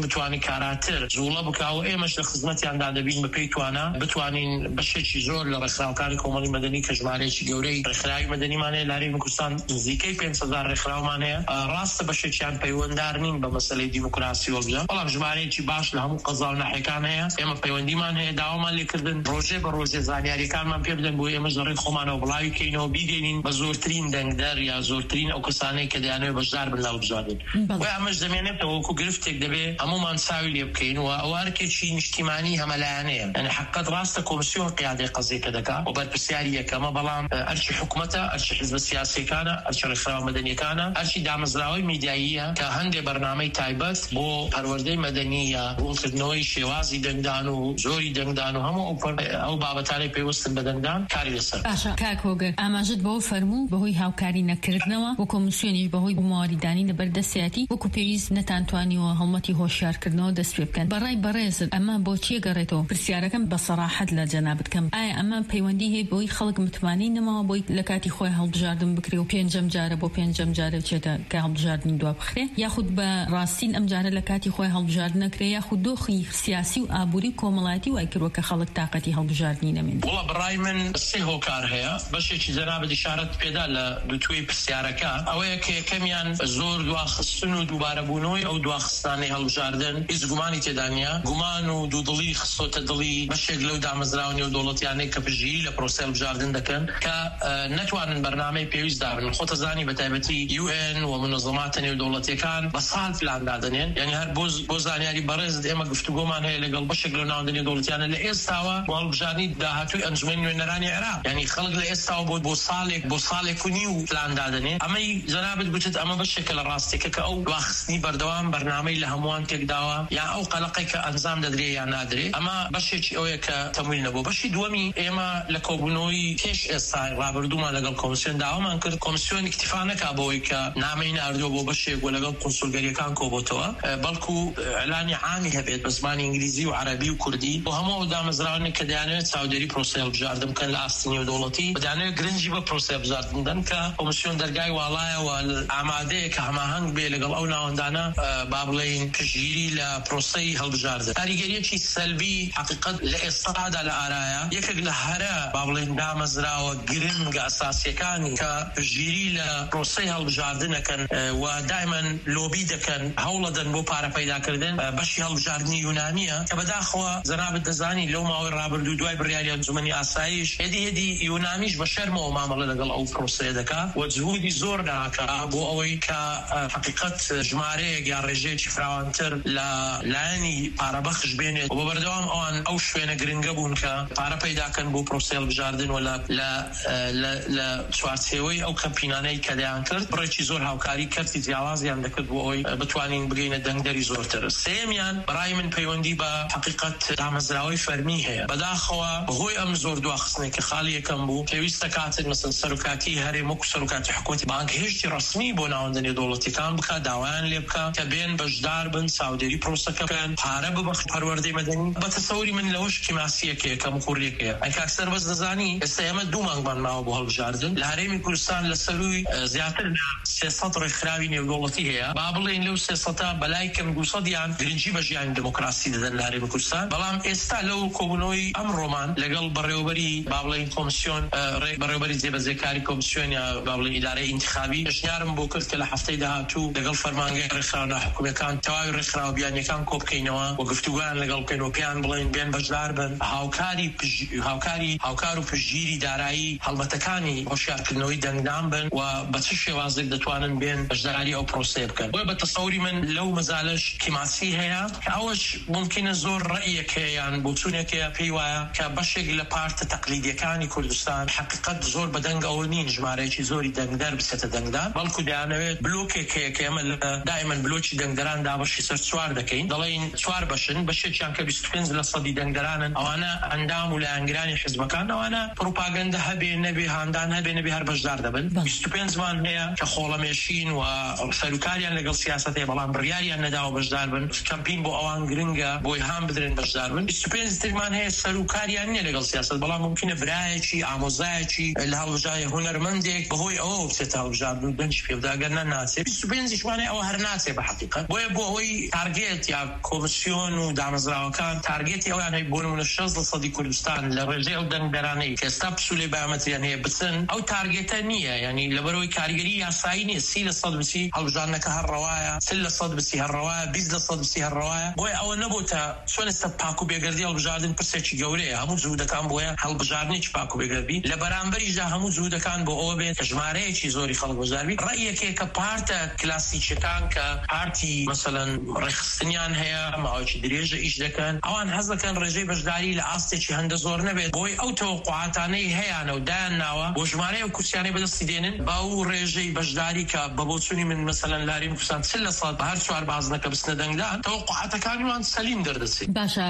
بتوانانی کاراتر زوڵە بکاو ئێمەش لە خزمەتیاندا دەبین بە پێی توانە بتوانین بەشێکی زۆر لە ڕێکخراوەکانی کۆمەڵی مەدەنی کە ژمارەیەکی گەورەی ڕێکخراوی مەدەنیمان هەیە لە هەرێمی کوردستان نزیکەی 500 ڕێکخراومان هەیە ڕاستە بەشێکیان پەیوەنددار نین بە مەسەلەی دیموکراسی وەڵبژار بەڵام ژمارەیەکی باش لە هەموو قەزا و ناحیەکان هەیە ئێمە پەیوەندیمان هەیە داوامان لێکردن ڕۆژێ بە ڕۆژێ زانیاریەکانمان پێ بدەن بۆ ئێمە زۆڕێک خۆمانەوە بڵاوی کەینەوە بیگەینین بە زۆرترین دەنگدەر یا زۆرترین ئەو کەسانەی کە دەیانەوێت بەشدار بن لە هەڵبژاردن و ئەمەش دەمێنێتەوە وەکو گرفتێک دەبێت هەمومان چاوی لێ بکەین و ئەوارکێکی نیشتیمانی هەمەلایەنەیە یعنی حقیقەت ڕاستە کۆمسیۆن قیادەی قەزەیەکە دەکات و بەرپرسیاری یەکەمە بەڵام ئەرچی حکوومەتە ئەرچی حیزبە سیاسیەکانە ئەرچی ڕێکخراوە مەدەنیەکانە ئەرچی دامەزراوەی میدیاییە کە هەندێک بەرنامەی تایبەت بۆ پەروەردەی مەدەنیە ڕوونکردنەوەی شێوازی دەنگدان و زۆری دەنگدان و هەموو ئەو بابەتانەی پێوەستن بە دەنگدان کاری لەسەر باشە کاک هۆگر ئاماژت بەوە فەرموو بەهۆی هاوکاری نەکردنەوە و کۆمسیۆنیش بەهۆی بوومەوەریدانی لەبەردەستیاتی وەکو پێویست نەتانتوانیوە هەڵمەتی هۆشیارکردنەوە دەست پێ بکەن بەڕای بەڕێزت ئەمە بۆچی گەڕێتەوە پرسیارەکەم بە سەراحەت لە جەنابەت کەم ئایا ئەمە پەیوەندی هەیە بۆی خەڵک متمانینەوە بۆی لە کاتی خۆی هەڵبژاردن بکرێ و پێنجەم جارە بۆ پێنجەم جارە بچێتە کە هەڵبژاردنی دوا بخرێ یاخود بە ڕاستین ئەم جارە لە کاتی خۆی هەڵبژاردن نەکرێ یاخود دۆخی سیاسی و ئابووری کۆمەڵایەتی وای کردووە کە خەڵک تاقەتی هەڵبژاردنی نەمێنێت وڵا بڕای من سێ هۆکار هەیە بەشێکی جەنابەت ئیشارەت پێدا لە دووتوێی پرسیارەکە ئەوەیە کە یەکەمیان زۆر دواخستن و دووبارەبوونەوەی ئەو دواخستانەی هەڵبژاردن هیچ گومانی تێدا نیە گومان و دوودڵی خستۆتە دڵی بەشێک لەو دامەزراونی و دەوڵەتیانەی کە پژیری لە پرۆسە هەڵبژاردن دەکەن کە نەتوانن بەرنامەی پێویست دابن خۆتەزانی بە تایبەتی UN و منظماتە نێودەوڵەتیەکان بە ساڵ پلان دادنێن یعنی هەر بۆ زانیاری بەڕێزت ئێمە گفتوگۆمان هەیە لەگەڵ بەشێک لەو ناوەندی دەوڵەتیانە لە ئێستاوە بۆ هەڵبژاردنی داهاتووی ئەنجومەنی نوێنەرانی عێراق یعنی خەڵک لە ئێستاوە بۆ ساڵێک و نیو پلان دادنێن ئەمەی جەنابەت گوتت ئەمە بەشێکە لە ڕاستێکە کە ئەو دواخستنی بەردەوام بەرنامەی لە هەمووان تێکداوە یا ئەو قەلەقەی کە ئەنجام دەدرێ یا نادرێ ئەمە بەشێکی ئەوەیە کە تەمویل نەبوو بەشی دووەمی ئێمە لە کۆبوونەوەی پێش ئێستا ڕابردوومان لەگەڵ کۆمسیۆن داوامان کرد کۆمسیۆن اکتیفا نەکا بۆەوەی کە نامەی ناردووە بۆ بەشێک و لەگەڵ کۆنسولگەریەکان کۆبۆتەوە بەڵکو ئەلانی عامی هەبێت بە زمانی ئینگلیزی و عەرەبی و کوردی بۆ هەموو دامەزراوانێک کە دەیانەوێت چاودێری پرۆسە هەڵبژاردن بکەن لە ئاستنی و دەوڵەتی دەیانەوێت گرنگی بە پرۆسە هەڵبژاردن بدەن کە کۆمسیۆن دەرگای واڵایەوە ئامادەیە کە هەماهەنگ بێ لەگەڵ ئەو ناوەندانە با بڵێین پشگیری لە پرۆسەی هەڵبژاردن کاریگەریەکی سەلبی حقیقەت لە ئێستادا لە ئارایە یەکێک لە هەرە با بڵێن دامەزراوە گرنگە ئەساسیەکانی کە پشگیری لە پرۆسەی هەڵبژاردنەکەن و دایمەن لۆبی دەکەن هەوڵەدەن بۆ پارە پەیداکردن بەشی هەڵبژاردننی یونانیە کە بەداخەوە جەنابەت دەزانی لەو ماوەی ڕابردوو دوای بڕیاری ئەنجومەنی ئاسایش هێدی یونانیش بە شەرمەوە مامەڵە لەگەڵ ئەو پرۆسەیە دەکات و جهودی زۆر داکا بۆ ئەوەی کە حقیقەت ژمارەیەک یا ڕێژەیەکی فراوانتر لە لایەنی پارەبەخش بێنێت و بە بەردەوام ئەوان ئەو شوێنە گرنگە بوون کە پارە پەیداکەن بۆ پرۆسە هەڵبژاردن و لە چوارچێوەی ئەو کەمپینانەی کە دەیان کرد بڕێکی زۆر هاوکاری کەرتی جیاوازیان دەکرد بۆ ئەوەی بتوانین بگەینە دەنگدەری زۆرتر سێمیان بەڕای من پەیوەندی بە حقیقەت دامەزراوەی فەرمی هەیە بەداخەوە بەهۆی ئەم زۆر دواخستنێک کە خاڵی یەکەم بوو پێویستە کاتێک مەسەن سەرۆکاتی هەرێم وەکو سەرۆکاتی حکوومەتی بانک هێشتی ڕسمی بۆ ناوەندە نێودەوڵەتیەکان بکات داوایان لێ بکات کە بێن بەشدار بن چاودێری پرۆسەکە بکەن پارە ببەخشن پەروەردەی مەدەنی بە تەسەوری من لەوەش کیماسیەکەیە کەم کوڕیەکەیە ئەی کاکسەر بەس دەزانی ئێستا ئێمە 2 مانگمان ماوە بۆ هەڵبژاردن لە هەرێمی کوردستان لە سەروی زیاتر لە 300 ڕێکخراوی نێودەوڵەتی هەیە با بڵێن لەو 300 بەلای کەم 200 یان گرنگی بە ژیانی دموکراسی دەدەن لە هەرێمی کوردستان بەڵام ئێستا لەو کۆبوونەوەی ئەمڕۆمان لەگەڵ بەڕێوەبەری با بڵێن کۆمسیۆن بەڕێوەبەری جێبەجێکاری کۆمسیۆن یا با بڵێن ئیدارەی ئینتیخابی پێشنیارم بۆ کرد کە لە هەفتەی داهاتوو لەگەڵ فەرمانگەی ڕێکخراو ناحکوومیەکان تەواوی ڕێکخراو بیانیەکان کۆبکەینەوە و گفتوگویان لەگەڵ بکەین و پێیان بڵێن بێن بەشدار بن هاوکار و پشگیری دارایی هەڵمەتەکانی هۆشیارکردنەوەی دەنگدان بن و بە چ شێوازێک دەتوانن بێن بەشداری ئەو پرۆسەیە بکەن بۆیە بە تەسەوری من لەو مەزالەش کیماسی هەیە کە ئەوەش ممکنە زۆر ڕەئیەک هەیەیان بۆ چوونێکەیە پێی وایە کە بەشێک لە پارتە تەقلیدیەکانی کوردستان حقیقەت زۆر بەدەنگ ئەوە نین ژمارەیەکی زۆری دەنگدەر بچێتە دەنگدان بەڵکو دەیانەوێت بلۆکێک هەیە کە ئێمە دائیمەن بلۆکی دەنگدەران دابەشی سەر 4 دەکەین دەڵێن 4 بەشن بەشێکیان کە 25% دەنگدەرانن ئەوانە ئەندام و لایەنگرانی حیزبەکان ئەوانە پروپاگەندە هەبێ نەبێ هاندان هەبێ نەبێ هەر بەشدار دەبن 25 مان هەیە کە خۆڵەمێشین و سەرکاریان لەگەڵ سیاست هەیە بەڵام بڕیاریان نەداوە بەشدار بن کەمپین بۆ ئەوان گرنگە بۆی هام بدرێن بەشدار بن 25 ترمان هەیە سەرکاریان نییە لەگەڵ سیاست بەڵام ممکنە برایەکی ئامۆزایەکی لە هەڵبژاری هونەرمەندێک بەهۆی ئەوە بچێتە هەڵبژاردن دەنج پێ بداگەر ناچێت 25 ئەوە هەر ناچێت بە حقیقەت بۆیە بۆ ئەوەی تارگێت یا کۆمسیۆن و دامەزراوەکان تارگێتی ئەویان هەیە بۆ نمونە 60% کوردستان لە ڕێژەی ئەو دەنگدەرانەی کە ئێستا پسوولەی بایۆمەتریان هەیە بچن ئەو تارگێتە نییە، یعنی لەبەرەوەی کاریگەری یاسایی نییە 30% بچی هەڵبژاردنەکە هەرڕەوایە، 30% بچی هەرڕەوایە، 20% بچی هەرڕەوایە، بۆیە ئەوە نەبووتە چۆن ئێستا پاک و بێگەردی هەڵبژاردن پرسێکی گەورەیە، هەموو جوودەکان بۆیە هەڵبژاردنێکی پاک و بێگەردی لە بەرامبەریشدا هەموو جوودەکان بۆ ئەوە بێت کە ژمارەیەکی زۆری خەڵک بەجاربی. ڕەیەکێک کە پارتە کلاسیکەکان کە پارتی مەسەلەن ڕێخستنیان هەیە ماوەیەکی درێژە ئیش دەکەن، ئەوان حەز دەکەن ڕێژەی بەشداری لە ئاستێکی هەندە زۆر نەبێت، بۆی ئەو تەوەقوعاتانەی هەیەیانە و دایان ناوە بۆ ژمارەیە و کورسیانەی بەدەستی دێنن با و ڕێژەی بەشداری کە بە بۆچوونی من مەسەلەن لاریم کوردستان 30% بە هەر چوار بازنەکە بستنە دەنگدان تەوەقوعاتەکانیان سەلیم دەردەچێت. باشە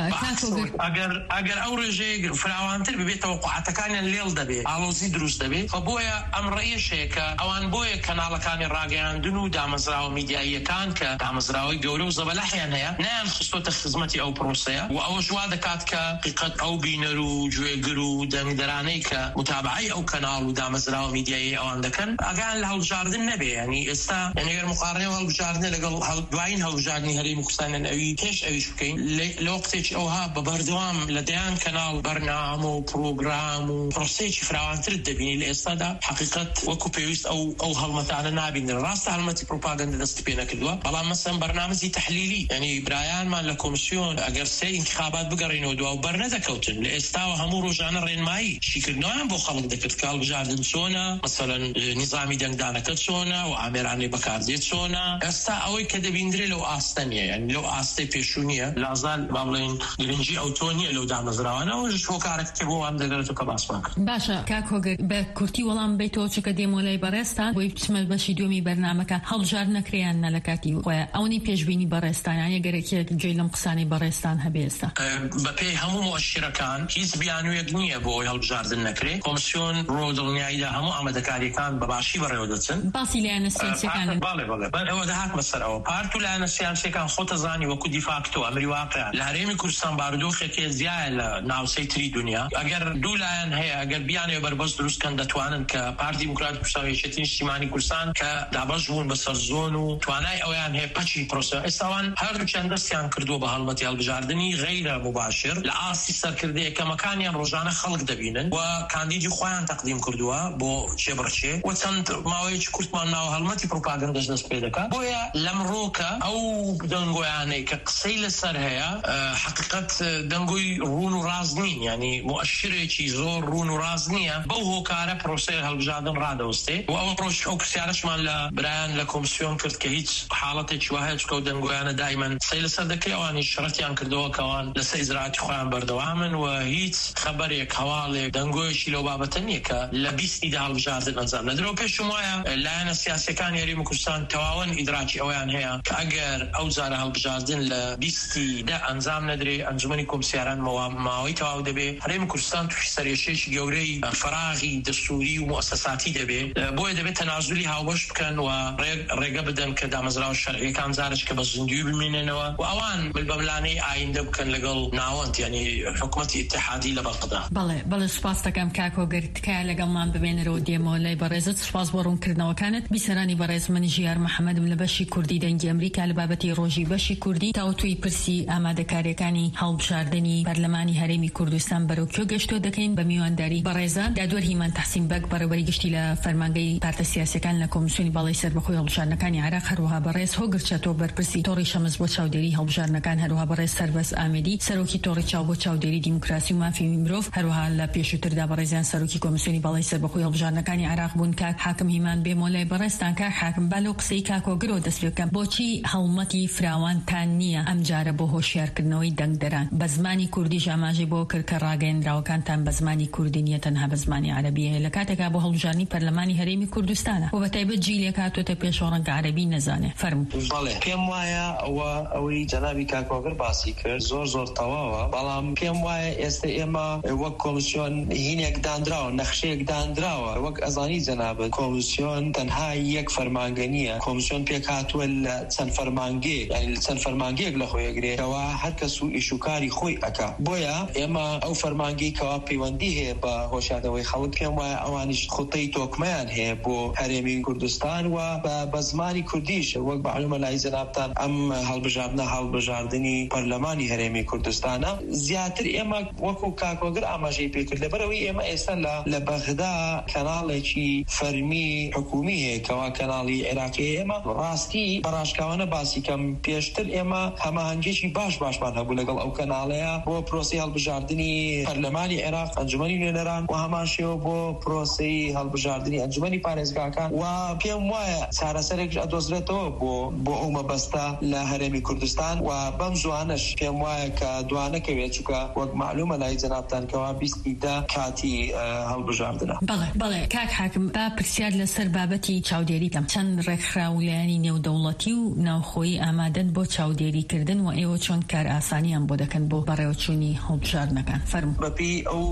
ئەگەر ئەو ڕێژەیە فراوانتر ببێت تەوەقوعاتەکانیان لێڵ دەبێت، ئاڵۆزی دروست دەبێت، بۆیە ئەم ڕێیەشەیە کە ئەوان بۆیە کەناڵەکانی ڕاگەیاندن و دامەزراوە میدیاییەکان کە دامەزراوەی گەورە و زەبەلەحیان هەیە نیان خستۆتە خزمەتی ئەو پرۆسەیە و ئەوە ژوا دەکات کە حقیقەت ئەو بینەر و گوێگر و دەنگدەرانەی کە متابعەی ئەو کەناڵ و دامەزراوە میدیایی ئەوان دەکەن ئەگەیان لە هەڵبژاردن نەبێ، ینی ئێستا ئەگەر مقارنەی هەڵبژاردنە لەگەڵ دوایین هەڵبژاردنی هەرێمی کوردستان ئەوی پێش ئەویش بکەین لە وەختێکی ئەوها بە بەردەوام لە دەیان کەناڵ بەرنامە و پرۆگرام و پرۆسەیەکی فراوانتر دەبینی لە ئێستادا حقیقەت وەکو پێویست ئەو هەڵمەتانە نابینن. ڕاستە هەڵمەتی پروپاگەندە دەستی پێ نەکردووە، بەڵام مەسەن بەرنامەی تەحلیلی ینی برایانمان لە کۆمسیۆن ئەگەر سێ انتخابات بگەڕینەوە دوا و بەرنەدەکەوتن لە ئێستاوە هەموو ڕۆژانە ڕێنمایی شیکردنەوەیان بۆ خەڵک دەکرد کە هەڵبژاردن چۆنە، مەسەلەن نیزامی دەنگدانەکە چۆنە و ئامێرانەی بەکاردێت چۆنە. ئێستا ئەوەی کە دەبیندرێت لەو ئاستە نیە، یعنی لەو ئاستەی پێشوونیە لازال با بڵێن گرنگی ئەو تۆ نیە لەو دامەزراوانەوەش هۆکارێکی بۆ وام دەگەرێتەوە کە باسمان کرد. باشە کاک هۆگر بە کورتی وەڵام بیتەوە چکە دێمۆلای بەڕێستان بۆی بچمە بەشی دومی بەرنامەکە هەڵبژار نەکرێیان نە لە کاتی خۆیان ئەوەی پێشبینی بەڕێستانیان گەرەکێک گوێی لەم قسانەی بەڕێستان هەبێ ئێستا بەپێی هەموو مؤشرەکان هیچ بیانوێک نییە بۆ ئەوی هەڵبژاردن نەکرێت. کۆمسیۆن ڕۆ دڵنیاییدا هەموو ئامادەکاریەکان بەباشی بەڕێوە دەچن. باسی لایەنە سیاسیەکان ئەوە دەهات بەسەرەوە پارت و لایەنە سیاسیەکان خۆتە زانی وەکو دیفاکتۆ ئەمری واقع لە هەرێمی کوردستان بارودۆخێکی زیایە لە ناوچەی تری دنیا. ئەگەر دوو لایەن هەیە ئەگەر بیانێ بەربەست دروستکەن دەتوانن کە پارتی دیموکراتی کوردستان و یەکێتی نیشتیمانی کوردستان کە دابەش بوون بەسەر زۆن و توانای ئەویان هەیە پەچی پرۆسە ئێستاوان هەردووچیان دەستیان کردووە بە هەڵمەتی هەڵبژاردننی غەیرە مباشر لە ئاستی سەرکردەیە کەمەکانیان ڕۆژانە خەڵک دەبینن و کاندیدی خۆیان تەقدیم کردووە بۆ چێبڕچێ و چەند ماوەیەکی کورتمان ناوە هەڵمەتی پروپاگەندەش دەست پێ دەکات. بۆیە لەمڕۆکە ئەو دەنگۆیانەی کە قسەی لەسەر هەیە حقیقەت دەنگۆی ڕون و ڕاز نین، ینی مؤشرێکی زۆر ڕون و ڕاز نییە. بەو هۆکارە پرۆسەی هەڵبژاردن ڕادەوەستێ و ئەو پرسیارەشمان لە برایان لە کۆمسیۆن کرد کە هیچ حاڵەتێکی وایە چکە و دەنگۆیانە دایمەن سەی لەسەر دەکەی ئەوانی شڕەتیان کردەوە کەوان لەسەر ئیزراعاتی خۆیان بەردەوامن و هیچ خەبەرێک هەواڵێک دەنگۆیەکی لەو بابەتە نییە کە لە 20 هەڵبژاردن ئەنجام نەدرێت. پێشم وایە لایەنە سیاسیەکانی هەرێمی کوردستان تەواوەن ئیدراکی ئەویان هەیە کە ئەگەر ئەو جارە هەڵبژاردن لە 20 ئەنجام نەدرێ ئەنجومەنی کۆمسیاران ماوەی تەواو دەبێت. هەرێمی کوردستان تووشی سەرێشێکی گەورەی فراغی دەستوری و مؤسساتی دەبێت، بۆیە دەبێت تەنازولی هاوبەش بکەن و ڕێگە بدەن کە دامەزراوە شەرعیەکان جارش کە بە زیندوی بمێنێنەوە و ئەوان بەملانەی ئایندە بکەن لەگەڵ ناوەند یعنی حکوومەتی ئیتحادی لە بەغدا. بەڵێ سوپاس دەکەم کاک هۆگر تکایە لەگەڵمان ببێنەرەوە دێمۆلای بەڕێزت. سوپاس بۆ ڕوونکردنەوەکانت. بیسەرانی بەڕێز من ژیار محەممەدم لە بەشی کوردی دەنگی ئەمریکا لە بابەتی ڕۆژی بەشی کوردی تاوتوی پرسی ئامادەکاریەکانی هەڵبژاردننی پەرلەمانی هەرێمی کوردستان بەرەو کێو گەشتۆ دەکەین بە میوانداری بەڕێزە دادوەر هیمان تەحسین بەگ بەڕێوەبەری گشتی لە فەرمانگەی پارتە سیاسیەکان لە کۆمسیۆنی باڵای سەربەخۆی هەڵبژاردنەکانی عێراق هەروەها بەڕێز هۆگر چەتۆ بەرپرسی تۆڕی شەمس بۆ چاودێری هەڵبژاردنەکان هەروەها بەڕێز سەربەز ئامێدی سەرۆکی تۆڕی چاو بۆ چاودێری دیموکراسی و مافی مرۆڤ هەروەها لە پێشووتردا بەڕێزیان سەرۆکی کۆمسیۆنی باڵای سەربەخۆی هەڵبژاردنەکانی عێراق بوون کاک حاکم هیمان بێمۆلای بەڕێستان کاک حاکم با لەو قسەی کاک هۆگرەوە دەست پێ بکەم بۆچی هەڵمەتی فراوانتان نییە ئەم جارە بۆ هۆشیارکردنەوەی دەنگدەران بە زمانی کوردی ئاماژەی بۆ کرد کە ڕاگەیەنراوەکانتان بە زمانی کوردی نیە تەنها بە زمانی عەرەبیە لە کاتێکا بۆ هەڵبژاردنی پەرلەمانی هەرێمی کوردستانە و بەتایبەت جیلێک هاتوۆتە پێشەوە ڕەنگە عەرەبی نەزانێ فەرموو. بەڵێ پێم وایە ئەوەی جەنابی کاک هۆگر باسی کرد زۆر تەواوە، بەڵام پێم وایە ئێستا ئێمە وەک کۆمسیۆن هینێک دانراوە نەخشەیەک دانراوە وەک ئەزانی جەنابەت کۆمسیۆن تەنها یەک فەرمانگە نییە. کۆمسیۆن پێک هاتووە لە چەند فەرمانگەیەک یعنی چەند فەرمانگەیەک لە خۆیەگرێتەوە هەر کەس و ئیشوکاری خۆی ئەکا. بۆیە ئێمە ئەو فەرمانگەی کەوا پەیوەندی هەیە بە هۆشیاردنەوەی خەڵک پێم وایە ئەوانیش خوتەی تۆکمەیان هەیە بۆ هەرێمی کوردستان و بە زمانی کوردیش وەک معلومە لای جەنابتان ئەم هەڵبژاردنی پەرلەمانی هەرێمی کوردستانە زیاتر ئێمە وەکو کاکۆگر ئاماژەی پێکرد لەبەرەوەی ئێمە ئێستا لە بەغدا کەناڵێکی فەرمی حکومی هەیە کەوا کەناڵی عێراقی ئێمە ڕاستی بەڕاشکاوانە باسی کەم پێشتر ئێمە هەماهەنگێکی باشمان هەبوو لەگەڵ ئەو کەناڵەیە بۆ پرۆسی هەڵبژاردننی پەرلەمانی عێراق ئەنجومەنی نوێنەران و هەمان شێوە بۆ پرۆسی هەڵبژاردننی ئەنجومەنی پارێزگاکان و پێم وایە چارەسەرێک ئەدۆزرێتەوە بۆ ئەو مەبەستە لە هەرێمی کوردستان و بەم زوانەش پێم وایە کە دوانەکەوێت چووکە وەک معلومە لای جەنابتان کەوا 20 کاتی هەڵبژاردنە. بەڵێ کاک حاکم با پرسیار لەسەر بابەتی چاودێری دەم چەند ڕێکخراولایانی نێودەوڵەتی و ناوخۆیی ئامادەن بۆ چاودێریکردن و ئێوە چۆن کار ئاسانیان بۆ دەکەن بۆ بەڕێوەچوونی هەڵبژاردنەکان فەرموو. بەپی ئەو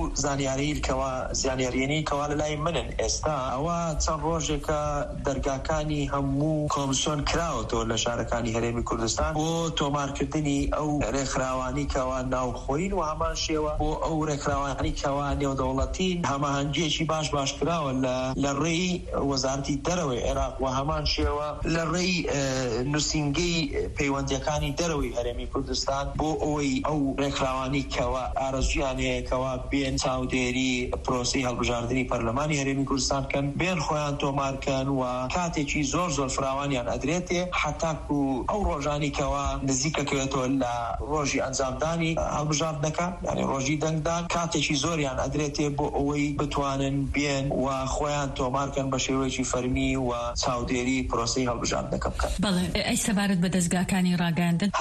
زانیاریەی کەوا لەلای منن ئێستا ئەوە چەند ڕۆژێکە دەرگاکانی هەموو کۆمسیۆن کراوەتەوە لە شارەکانی هەرێمی کوردستان بۆ تۆمارکردنی ئەو ڕێکخراوانی کەوا ناوخۆین و هەمان شێوە بۆ ئەو ڕێکخراوانی کەوا نێودەوڵەتین هەماهەنگێکی باش کراوە لە ڕێی وەزارەتی دەرەوەی عێراق و هەمان شێوە لە ڕێی نووسینگەی پەیوەندیەکانی دەرەوەی هەرێمی کوردستان بۆ ئەوەی ئەو ڕێکخراوانی کەوا ئارەزویان هەیە کەوا بێن چاودێری پرۆسی هەڵبژاردننی پەرلەمانی هەرێمی کوردستان کەن بێن خۆیان تۆمارکەن و کاتێکی زۆر فراوانیان ئەدرێتێ حتاکو ئەو ڕۆژانی کەوا نزیکەکەوێتەوە لە ڕۆژی ئەنجامدانی هەڵبژاردنەکە یعنی ڕۆژی دەنگدان کاتێکی زۆریان ئەدرێتێ بۆ ئەوەی بتوانن بێن و خۆیان تۆمارکەن بە شێوەیەکی فەرمی و چاودێری پرۆسی هەڵبژاردنەکە بکەن. بەڵێ ئەی سەبارەت بە دەستگاکانی ڕاگەاندن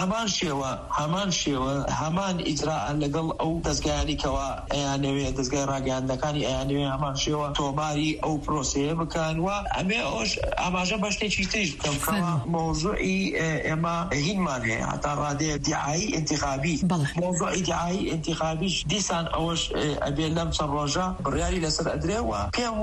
هەمان شێوە هەمان ئیجراء لەگەڵ ئەو دەستگایانی کەوا ئەیانەوێ دەستگای ڕاگەاندەکانی ئەیانەوێ هەمان شێوە تۆماری ئەو پرۆسەیە بکەن و ئەمێ ئەوش ئاماژە بە شتێکی تریش بکەم کەوا مۆزوعی ئێمە هینمان هەیە هەتا ڕادەیە دیعایی ئینتیخابی مۆزوعی دیعایی ئینتیخابیش دیسان ئەوەش ئەبێ لەم چەند ڕۆژە بڕیاری لەسەر ئەدرێەوە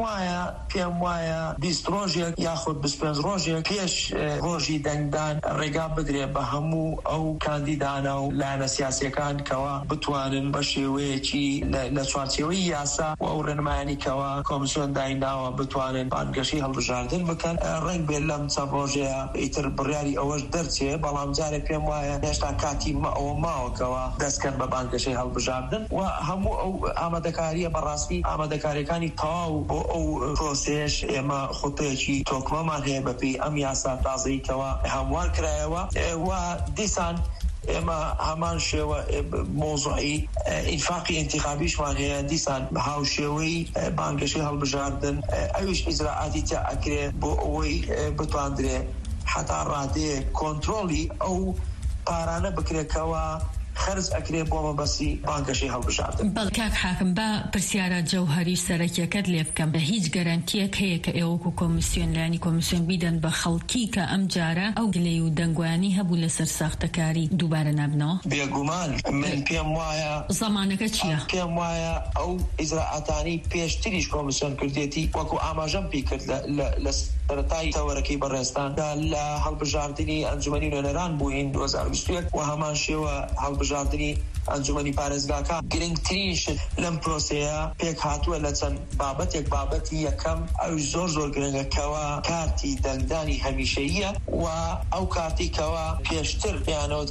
پێم وایە 20 ڕۆژێک یاخود 25 ڕۆژێک پێش ڕۆژی دەنگدان ڕێگا بدرێ بە هەموو ئەو کاندیدانە و لایەنە سیاسیەکان کەوا بتوانن بە شێوەیەکی لە چوارچێوەی یاسا و ئەو ڕێنمایانی کەوا کۆمسیۆن دایناوە بتوانن بانگەشەی هەڵبژاردن بکەن ڕێنگ بێت لەم چەند ڕۆژەیە ئیتر بڕیاری ئەوەش دەرچێ بەڵام جارێ پێم وایە هێشتا کاتی ئەوە ماوەکەوە دەستکەن بە بانگەشەی هەڵبژاردن و هەموو ئەو ئامادەکاریە بەڕاستی ئامادەکاریەکانی تەواو بۆ ئەو پرۆسێش ئێمە خوتەیەکی تۆکمەمان هەیە بەپێی ئەم یاسا تازەی کەوا هەموار کرایەوە و دیسان ئێمە هەمان شێوە مۆزوعی ئینفاقی ئینتیخابیشمان هەیە دیسان هاوشێوەی بانگەشەی هەڵبژاردن ئەویش ئیجراعاتی تیا ئەکرێ بۆ ئەوەی بتواندرێ حتا ڕادەیە کۆنترۆلی ئەو پارانە بکرێتەوە خرج ئەکرێ بۆ مەبەستی بانگەشەی هەڵبژاردن. کاک حاکم بە پرسیارە جەوهەری سەرەکیەکەت لێ بکەم بە هیچ گەرانتیەک هەیە کە ئێوەکو کۆمیسیۆن لایەنی کۆمیسیۆن بیدەن بە خەڵکی کە ئەم جارە ئەو گلەی و دەنگوانی هەبوو لەسەر ساختەکاری دووبارە نابنەوە؟ بێگومان من پێم وایە زەمانەکە چییە؟ پێم وایە ئەو ئیجراعاتانی پێشتریش کۆمیسیۆن کردێتی وەکو ئاماژەم پێ کرد لە سەرەتای تەوەرەکەی بەڕێستان لە هەڵبژاردننی ئەنجومەنی نوێنەران بووین 2021 و هەمان شێوە هەڵبژاردننی ئەنجومەنی پارێزگاکان گرنگترینش لەم پرۆسەیە پێک هاتووە لە چەند بابەتی یەکەم ئەو زۆر گرنگەکەوە کارتی دەنگدانی هەمیشەییە و ئەو کارتی کەوا پێشتر پێیانەوت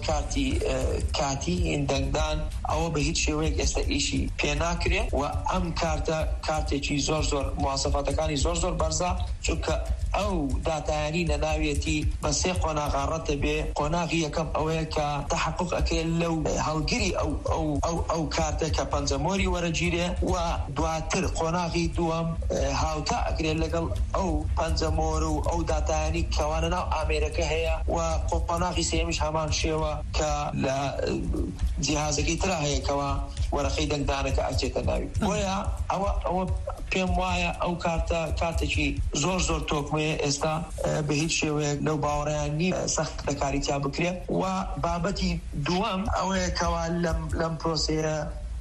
کاتی دەنگدان ئەوە بە هیچ شێوەیەک ئێستا ئیشی پێ ناکرێت و ئەم کارتێکی زۆر مواسەفاتەکانی زۆر بەرزە چونکە ئەو داتایانی نەناوێتی بە سێ قۆناغاڕەتە بێ قۆناغی یەکەم ئەوەیە کە تەحقق ئەکرێت لەو هەڵگیری ئەو کارتە کە پەنجەمۆری وەرەگیرێ و دواتر قۆناغی دووەم هاوتا ئەکرێت لەگەڵ ئەو پەنجەمۆر و ئەو داتایانی کەوانە ناو ئامێرەکە هەیە و قۆناغی سێمیش هەمان شێوە کە لە جیهازەکەی ترا هەیە کەوا وەرەقەی دەنگدانەکە ئەچێتە ناوی بۆیە ئەوە پێم وایە ئەو کارتێکی زۆر تۆکمەیە ئێستا بە هیچ شێوەیەک لەو باوەڕیان نی سەخت دەکاریتیا بکرێت و بابەتی دووەم ئەوەیە کەوا لەم پرۆسەیە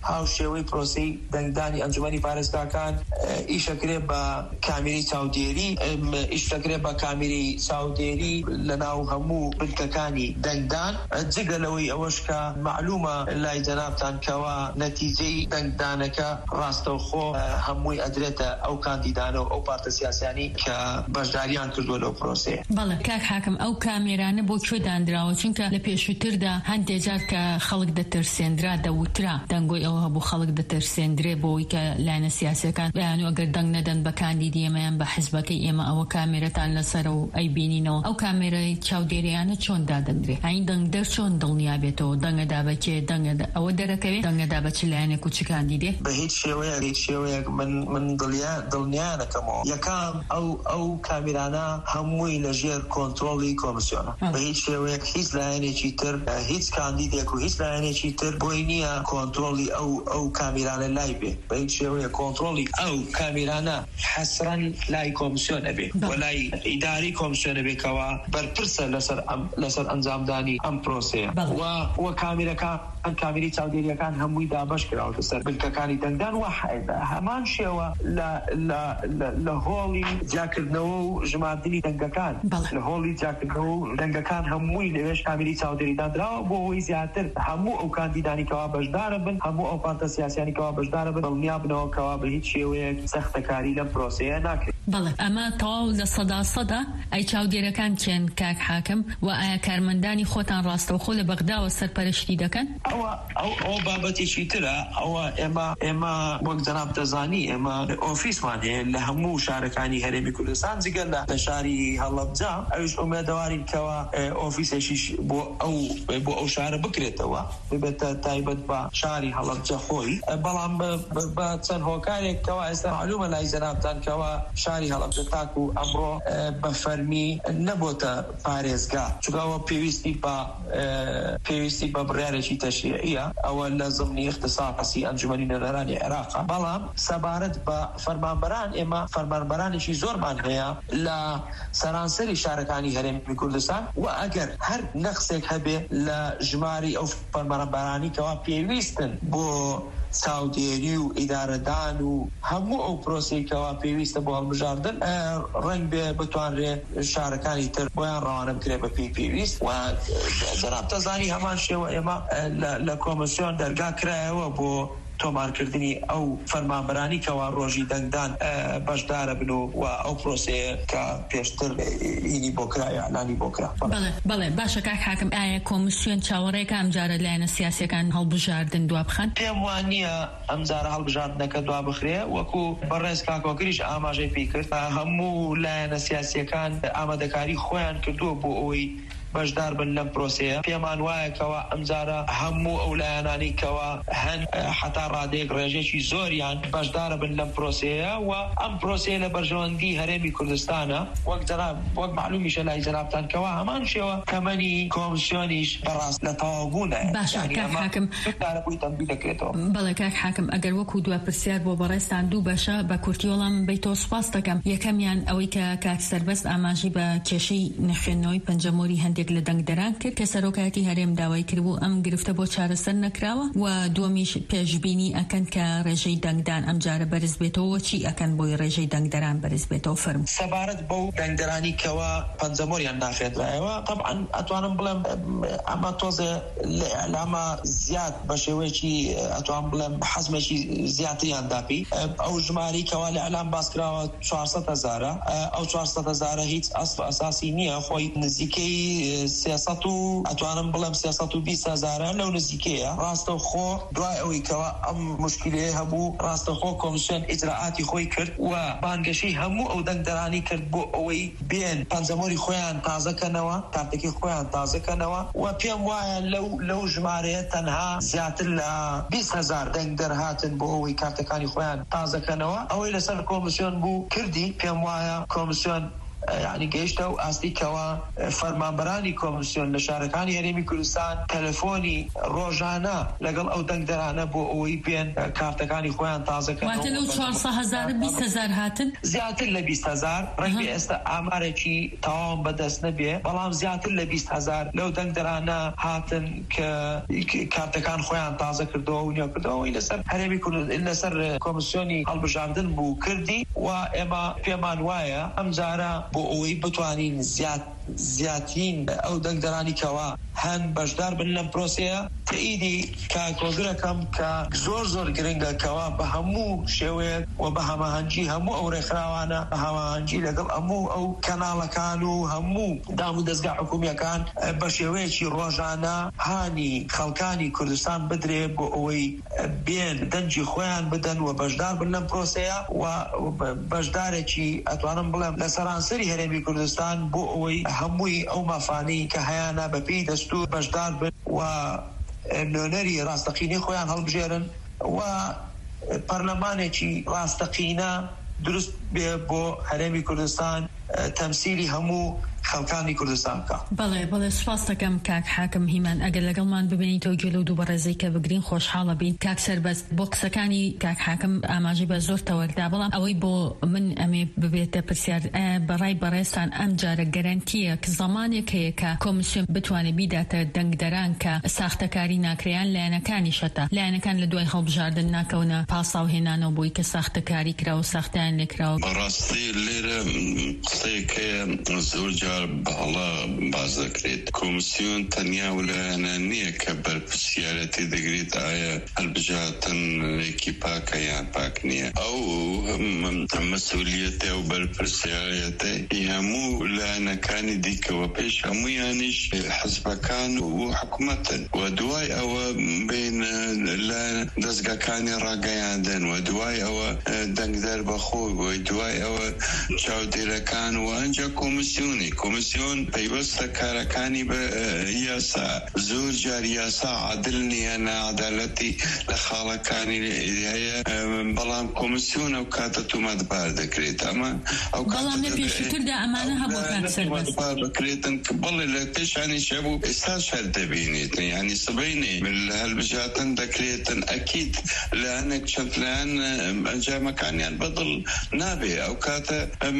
هاوشێوەی پرۆسی دەنگدانی ئەنجومەنی پارێزگاکان ئیشەکرێ بە کامێری چاودێری ئیشەکرێ بە کامێری چاودێری لەناو هەموو بنکەکانی دەنگدان جگە لەوەی ئەوەش کە معلومە لای جەنابتان کەوا نەتیجەی دەنگدانەکە ڕاستەوخۆ هەمووی ئەدرێتە ئەو کاندیدانە و ئەو پارتە سیاسیانی کە بەشداریان کردووە لەو پرۆسەیە. بەڵێ کاک حاکم ئەو کامێرانە بۆ کوێ دانراوە چونکە لە پێشووتردا هەندێک جار کە خەڵک دەترسێنرا دەوترا دەنگۆی ئەوە هەبوو خەڵک دەترسێندرێ بۆی کە لایەنە سیاسیەکان بەیان و ئەگەر دەنگ نەدەن بە کاندیدی ئێمەیان بە حیزبەکەی ئێمە ئەوە کامێرەتان لەسەر و ئەی بینینەوە ئەو کامێرەی چاودێریانە چۆن دادەنرێ ئاین دەنگدەر چۆن دڵنیا بێتەوە دەنگەدا بە کێ دەنگەدا ئەوە دەرەکەوێت دەنگەدا بە چ لایەنێک و چ کاندیدێ بە هیچ شێوەیەک من دڵنیا نەکەمەوە یەکام ئەو کامێرانە هەمووی لەژێر کۆنتڕۆڵی کۆمسیۆنە بە هیچ شێوەیەک هیچ لایەنێکی تر هیچ کاندیدێک و هیچ لایەنێکی تر بۆی نییە کۆنتڕۆڵی ئەو کامێرانە لای بێ بە هیچ شێوەیە کۆنتڕۆڵی ئەو کامێرانە حەسرەن لای کۆمسیۆنە بێ و لای ئیداری کۆمسیۆنە بێکەوە بەرپرسە لەسەر ئەنجامدانی ئەم پرۆسەیە و کامێری چاودێریەکان هەمووی دابەش کراوە سەر بنکەکانی دەنگدان و هەمان شێوە لە هۆڵی جاکردنەوە و ژماردنی دەنگەکان لە هۆڵی جاکردنەوە و دەنگەکان هەمووی لەوێش کامێری چاودێری دانراوە بۆ ئەوەی زیاتر هەموو ئەو کاندیدانی کەوا بەشدارە بن هەموو ئەو پارتە سیاسیانی کەوا بەشدارە بن دڵنیا بنەوە کەوا بە هیچ شێوەیەک سەختەکاری لەم پرۆسەیە ناکرێت. بەڵێ ئەمە تەواو لە سەدا ئەی چاودێرەکان کێن کاک حاکم و ئایا کارمەندانی خۆتان ڕاستەوخۆ لە بەغداوە سەرپەرشتی دەکەن؟ ئەو بابەتێکی ترە ئەوە ئێمە وەک جەناب دەزانی ئێمە ئۆفیسمان هەیە لە هەموو شارەکانی هەرێمی کوردستان جگە لە شاری هەڵەبجا ئەوش ئومێدەوارین کەوا ئۆفیسێکیش بۆ ئەو شارە بکرێتەوە ببێتە تایبەت بە شاری هەڵەبجا خۆی بەڵام بە چەند هۆکارێک کەوا ئێستا معلومە لای جەنابتان کەوا شاری هەڵەبجە تاکو ئەمڕۆ بە فەرمی نەبووتە پارێزگا چونکەوە پێویستی بە بڕیارێکی تەشریعیە ئەوە لە زمنی اختصاصی ئەنجومەنی نەرانی عێراقا بەڵام سەبارەت بە فەرمانبەران ئێمە فەرمانبەرانێکی زۆرمان هەیە لە سەرانسەری شارەکانی هەرێمی کوردستان و ئەگەر هەر نەخسێک هەبێ لە ژماری ئەو فەرمانبەرانی کەوا پێویستن بۆ چاودێری و ئیدارەدان و هەموو ئەو پرۆسەیەکەوە پێویستە بۆ هەڵبژاردن ڕەنگ بێ بتوانرێ شارەکانی تر بۆیان ڕەوانە بکرێ بە پێویست و جەناب دەزانی هەمان شێوە ئێمە لە کۆمسیۆن دەرگا کرایەوە بۆ تۆمارکردنی ئەو فەرمانبەرانی کەوا ڕۆژی دەنگدان بەشدارە بن و ئەو پرۆسەیە کە پێشتر ئینی بۆ کرا ئەعلانی بۆ کرا. بەڵێ باشە کاک حاکم ئایا کۆمسیۆن چاوەڕێکە ئەمجارە لایەنە سیاسیەکان هەڵبژاردن دوا بخەن؟ پێم وان نییە ئەمجارە هەڵبژاردنەکە دوا بخرێ وەکو بەڕێز کاکۆکریش ئاماژەی پێی کرد هەموو لایەنە سیاسیەکان ئامادەکاری خۆیان کردووە بۆ ئەوەی بەشدار بن لەم پرۆسەیە پێمان وایەکەوە ئەمجارە هەموو ئەو لایەنانی کەوا هەن حتا ڕادەیەک ڕێژێکی زۆریان بەشدارە بن لەم پرۆسەیە و ئەم پرۆسەیە لە بەرژەوەندی هەرێمی کوردستانە وەک معلومیشە لای جەنابتان کەوا هەمان شێوە کەمەنی کۆمسیۆنیش بەڕاست لە تەواوبوونە. باشە کاک حاکم بەڵێ کاک حاکم ئەگەر وەکو دوای پرسیار بۆ بەڕێستان دوو بەشە بە کورتی وەڵام بەیتەوە سوپاس دەکەم یەکەمیان ئەوەی کە کاک سەربەست ئاماژی بە کێشەی نەخێنەوەی پەنجەمۆری هەندێک لە دەنگدەران کرد کە سەرۆکایەتی هەرێم داوای کردبوو ئەم گرفتە بۆ چارەسەر نەکراوە و دووەمیش پێشبینی ئەکەن کە ڕێژەی دەنگدان ئەمجارە بەرز بێتەوە چی ئەکەن بۆی ڕێژەی دەنگدەران بەرز بێتەوە فەرموو. سەبارەت بەو دەنگدەرانی کەوا پەنجەمۆریان ناخێدرایەوە طبعا ئەتوانم بڵێم ئەمە تۆزە لە ئەعلامە زیاد بە شێوەیەکی ئەتوان بڵێم حەزمێکی زیاتریان داپی ئەو ژماری کەوا لە ئەعلام باسکراوە 400,000 ئەو 400,000 هیچ ئەسڵ ئەساسی نییە خۆی نزیکەی 300 و ئەتوانم بڵێم 320,000 لەو نزیکەیە ڕاستەوخۆ دوای ئەوەی کەوا ئەم مشکلەیە هەبوو ڕاستەوخۆ کۆمسیۆن ئیجراعاتی خۆی کرد و بانگەشەی هەموو ئەو دەنگدەرانی کرد بۆ ئەوەی بێن پەنجەمۆری خۆیان تازەکەنەوە کارتێکی خۆیان تازەکەنەوە و پێم وایە لەو ژمارەیە تەنها زیاتر لە 20,000 دەنگدەر هاتن بۆ ئەوەی کارتەکانی خۆیان تازەکەنەوە ئەوەی لەسەر کۆمسیۆن بوو کردی پێم وایە کۆمسیۆن یعنی گەیشتە و ئاستیکەوە فەرمانبەرانی کۆمیسیۆن لە شارەکانی هەرێمی کوردستان تەلەفۆنی ڕۆژانە لەگەڵ ئەو دەنگدەرانە بۆ ئەوەی بێن کارتەکانی خۆیان تازەکەن. واتە لەو 400,000 20,000 هاتن زیاتر لە 20,000 ڕەنگە ئێستا ئامارێکی تەواو بەدەست نەبێ، بەڵام زیاتر لە 20,000 لەو دەنگدەرانە هاتن کە کارتەکان خۆیان تازە کردەوە و نێو کردەوەی لەسەر هەرێمی کوردستان لەسەر کۆمیسیۆنی هەڵبژاردن بوو کردی و ئێمە پێمان وایە ئەم جارە بۆ ئەوەی بتوانین زیاترین ئەو دەنگدەرانی کەوا هەن بەشدار بن لەم پرۆسەیە تەئیدی کاکۆگرەکەم کە زۆر گرنگە کەوا بە هەموو شێوەیەک و بە هەماهەنگی هەموو ئەو ڕێکخراوانە بە هەماهەنگی لەگەڵ هەموو ئەو کەناڵەکان و هەموو دام و دەستگا حکوومیەکان بە شێوەیەکی ڕۆژانە هانی خەڵکانی کوردستان بدرێ بۆ ئەوەی بێن دەنگی خۆیان بدەن و بەشدار بن لەم پرۆسەیە و بەشدارێکی ئەتوانم بڵێم لە سەرانسەری هەرێمی کوردستان بۆ ئەوەی هەمووی ئەو مافانی کە هەیەە بەپێی دەستور بەشدار بن و نوێنەری ڕاستەقینەی خۆیان هەڵبژێرن و پەرلەمانێکی ڕاستەقینە دروست بێ بۆ هەرێمی کوردستان تەمسیلی هەموو خەڵکانی کوردستان بکە. بەڵێ سوپاس دەکەم کاک حاکم هیمان ئەگەر لەگەڵمان ببینیتەوە گوێ لەو دوو بەڕێزەی کە بگرین خۆشحاڵە بین. کاک سەربەست بۆ قسەکانی کاک حاکم ئاماژەی بە زۆر تەوەردا، بەڵام ئەوەی بۆ من ئەمێ ببێتە پرسیار بەڕای بەڕێستان ئەم جارە گەرانتیە کە زەمانێک هەیە کە کۆمیسیۆن بتوانێت بیداتە دەنگدەران کە ساختەکاری ناکرێیان لایەنەکانی شەتە لایەنەکان لە دوای هەڵبژاردن ناکەونە پاساو هێنانەوە بۆی کە ساختەکاری کراوە ساختیان لێکراوە. بەڕاستی لێرە قسەیەکە زۆر جار بەڵا باز دەکرێت. کۆمیسیۆن تەنیا وەلایەنە نییە کە بەرپرسیارەتی دەگرێت ئایا هەڵبژاردن لێکی پاکە یان پاک نییە. ئەو مەسئولیەتە و بەرپرسیارەتە هەموو لایەنەکانی دیکەوە پێش هەموویانیش حزبەکان و حکوومەتن و دوای ئەوە بین لە دەستگاکانی ڕاگەیاندن و دوای ئەوە دەنگدەر بەخۆی و دوای ئەوە چاودێرەکان و ئەنجا کۆمیسیۆن پەیوەستە کارەکانی بە یاسا زۆر جار یاسا عادل نییە نەعەدالەتی لە خاڵەکانی هەیە، بەڵام کۆمیسیۆن ئەو کاتە تومەتبار دەکرێت. ئەمە ئەو بەڵام لە پێشتردا ئەمانە هەبوو کات سەربەست بکرێتن کە بەڵێ لە پێشانی شەبوو ئێستا شەر دەبینیت ینی سبەینێ لە هەڵبژاردن دەکرێتن ئەکید لە هەنێک چەند لایەن ئەنجامەکانیان بەدڵ نابێ ئەو کاتە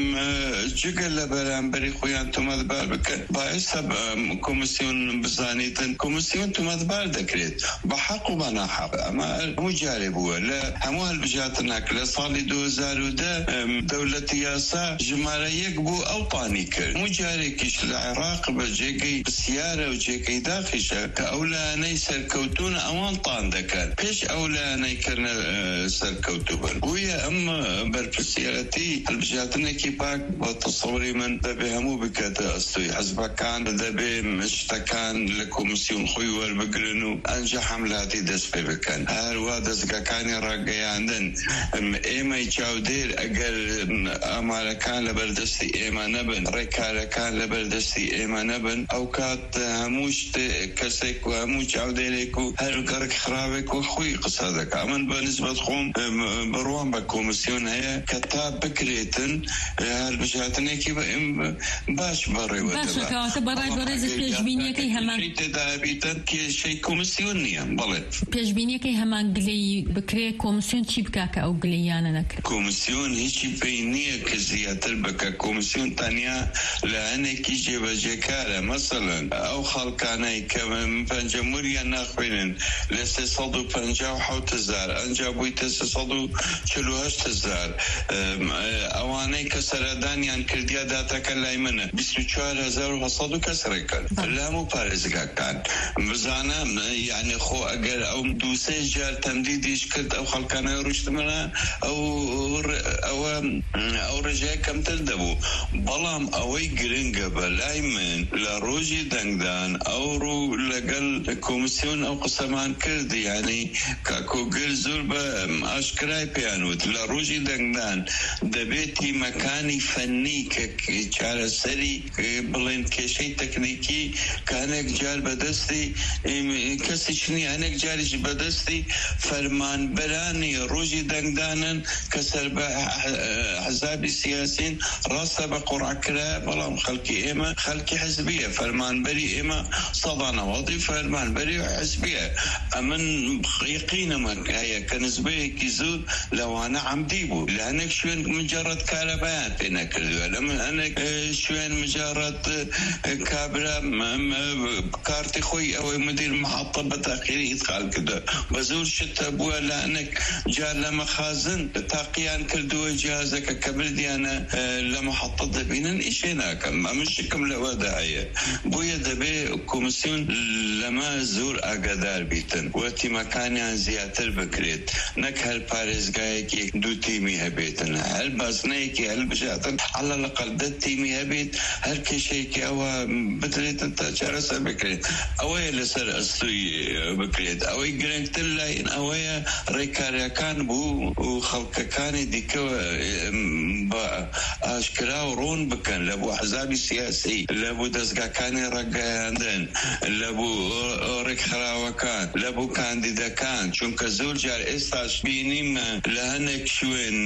جگە لە بەرامبەری خۆیان تومەتبار بکەن باعثە کۆمیسیۆن بزانیتن کۆمیسیۆن تومەتبار دەکرێت بە حەق و بە ناحەق. ئەمە هەموو جارێ بووە لە هەموو هەڵبژاردنێک لە ساڵی 2010 دەوڵەتی یاسا ژمارە 1 بوو ئەوپانی کرد. هەموو جارێکیش لە عێراق بە جێگەی پرسیارە و جێگەی داخیشە کە ئەو لایەنەی سەرکەوتوون ئەوان تان دەکەن پێش ئەو لایەنەی کردنە سەرکەوتوو بن. بوویە ئەم بەرپرسیارەتی هەڵبژاردنێکی پاک بە تەسەووری من دەبێ هەموو بکاتە ئەستۆی حزبەکان دەبێ شتەکان لە کۆمیسیۆن خۆی وەربگرن و ئەنجا حەملاتی دەست پێ بکەن. هەروە دەستگاکانی ڕاگەیاندن ئێمەی چاودێر ئەگەر ئامارەکان لە بەردەستی ئێمە نەبن ڕێکارەکان لە بەردەستی ئێمە نەبن ئەو کات هەموو کەسێک و هەموو چاودێرێک و هەر گەڕک خراوێک و خۆی قسە دەکا. من بە نسبەت خۆم بڕوان بە کۆمیسیۆن هەیە کە تا بکرێتن هەڵبژاردنێکی باش بەڕێوە باشەکەواتە بەڕای بەڕێزت پێشبینیەکەی هەمان تێدابیتن کێشەی کۆمیسیۆن نییە. بەڵێ پێشبینیەکەی هەمان گلەی بکرێ کۆمیسیۆن چی بکا کە ئەو گلەیانە نەکرد؟ کۆمیسیۆن هیچی پێی نییە کە زیاتر بکە. کۆمیسیۆن تەنیا لە هەنێکی جێبەجێکارە مەسەڵەن ئەو خەڵکانەی کە پەنجەموریان ناخوێنن لە 357,000 ئەنجا بوویتە 348,000 ئەوانەی کە سەردانیان کردیا داتەکە لای منە 24,700 کەس ڕێکرد لە هەموو پارێزگاکان. بزانم یعنی خۆ ئەگەر ئەو دووسێ جار تەمدیدیش کرد ئەو خەڵکانە ڕشتمەە ئەو ڕێژەیە کەمتر دەبوو. بەڵام ئەوەی گرنگە بەلای من لە ڕۆژی دەنگدان ئەو ڕوو لەگەڵ کۆمیسیۆن ئەو قسەمان کرد یعنی کاکۆگر زۆر بە ئاشکرای پێیانوت لە ڕۆژی دەنگدان دەبێتی مەکانی فەنی کە چارەسەری لەسەری بڵێن کێشەی تەکنیکی کە هەنێک جار بەدەستی کەسی چنی هەنێک جاریش بەدەستی فەرمانبەرانی ڕۆژی دەنگدانن کە سەر بە حزابی سیاسین ڕاستە بە قوڕعکرا بەڵام خەڵکی ئێمە خەڵکی حزبیە فەرمانبەری ئێمە سەدانەوەڵی فەرمانبەری حزبیە ئەمن یقینەمە هەیە کە نسبەیەکی زۆر لەوانە عەمدی بوو لە هەنێک شوێن مجرد کارەبایان پێ نەکردووە لە هەنێک شوێن مجرد کابرا کارتی خۆی ئەوەی مدیر محەطە بە تاقیری ئیدخال کردووە بە زۆر شتە بووە لە هەنێک جار لە مەخازن تاقییان کردووە جیازەکە کە بردیانە لە محەطە دەبینن ئیشێ ناکەم ئەمە شکم لەوەدا هەیە بۆیە دەبێ کۆمسیۆن لەمە زۆر ئاگادار بیتن و تیمەکانیان زیاتر بکرێت نەک هەر پارێزگایەکی دوو تیمی هەبێتن هەر بازنەیەکی هەر بژاتن عەلە لەقەل دە تیمی هەبێت هەر کێشەیەکی ئەوە بدرێتن تا چارەسەر بکرێت ئەوەیە لەسەر ئەستوی بکرێت ئەوەی گرنگتر لایەن ئەوەیە ڕێکاریەکان بوو و خەڵکەکانی دیکەوە بە ئاشکرا و ڕۆن بکەن لە بۆ حزابی سیاسی لە بۆ دەستگاکانی ڕەگەیاندن لە بۆ ڕێکخراوەکان لە بۆ کاندیدەکان چونکە زۆر جار ئێستاش بینیم لە هەنێک شوێن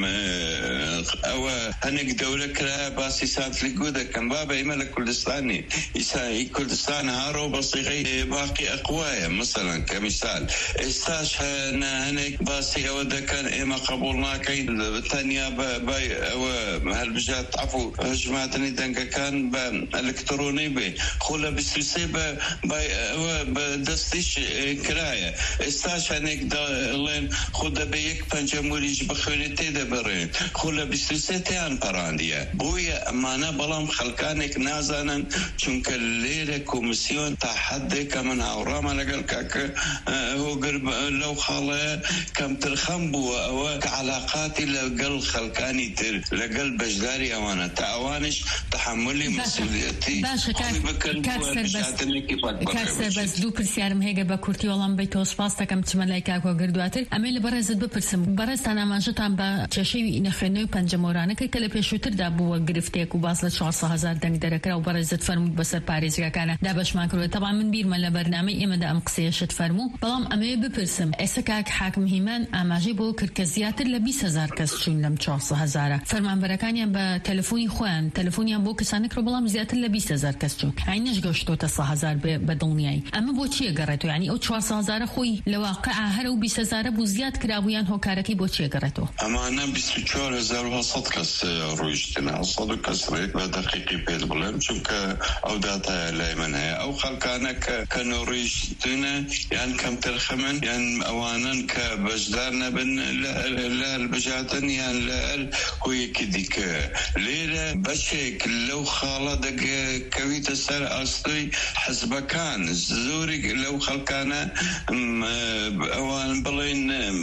ئەوە هەنێک دەورە کرایە باسی سانتلیگۆ دەکەم بابە ئێمە لە کوردستانی ئیسایی کوردستان هارۆ بە سیغەی باقی ئەقوایە مثلەن کە میسال ئێستاش هەنێک باسی ئەوە دەکەن ئێمە قبوڵ ناکەین تەنیا بە ئەوە هەلبژات عەفو هەژماتنی دەنگەکان بە ئەلکترۆنی بێ خۆ لە 23 ئەوە بە دەستیش کرایە ئێستاش هەنێک دەڵێن خۆ دەبێ یەک پەنجەموریش بخوێنێت تێدەبڕێن خۆ لە 23 تیان پەڕاندیە بۆیە ئەمانە بەڵام خەڵکانێک نازانن چونکە لێرە کۆمسیۆن تا حەدێکە من هاوڕامە لەگەڵ کاکە هۆگر لەو خاڵەیە کەمتر خەم بووە ئەوە کە عەلاقاتی لەگەڵ خەڵکانی تر لەگەڵ بەشداری ئەوانە تا ئەوانش تەحملی مەسئولیەتی بکەن کاکسەر بەس دوو پرسیارم هەیە بە کورتی وەڵام بیتەوە سپاس دەکەم چمە لای کاکۆ گردوواتر ئەمێ لە بەڕێزت بپرسم بەڕێزتان ئاماژەتان بە کێشەی نەخوێندنەوەی پەنجەمۆرانەکە کە لە پێشووتردا بووە گرفتێک و باس لە 400,000 دەنگ دەرەکرا و بەڕێزت فەرمووت بەسەر پارێزگاکانە دابەشمان کردووە تەبان من بیرمە لە بەرنامەی ئێمەدا ئەم قسەیەشت فەرموو بەڵام ئەمەیە بپرسم ئێستا کاک حاکم هیمان ئاماژەی بۆ کرد کە زیاتر لە 20,000 کەس چوون لەم 400,000 فەرمانبەرەکانیان بە تەلەفۆنیان بۆ کەسانە کرد بەڵام زیاتر لە 20,000 کەس چوون ئاینەش گەشتۆتە 100,000 بە دڵنیایی ئەمە بۆچیە گەڕێتەوە یعنی ئەو 400,000 خۆی لە واقعا هەر ئەو 20,000 بوو زیاد کرابوویان هۆکارەکەی بۆچیە گەڕێتەوە ئەمانە 24,700 کەس ڕۆیشتنە 100 کەس ڕێت بە دەقیقی پێت بڵێم چونکە ئەو داتایە لای من هەیە ئەو خەڵکانە کە نەڕۆیشتنە یان کەمتر خەمن یان ئەوانن کە بەشدار نەبن لە هەلبژاتن یان لە هۆیەکی دیکە لێرە بەشێک لەو خاڵە دەگەکەویتە سەر ئاستۆی حزبەکان زۆرێک لەو خەڵکانە ئەوان بڵێن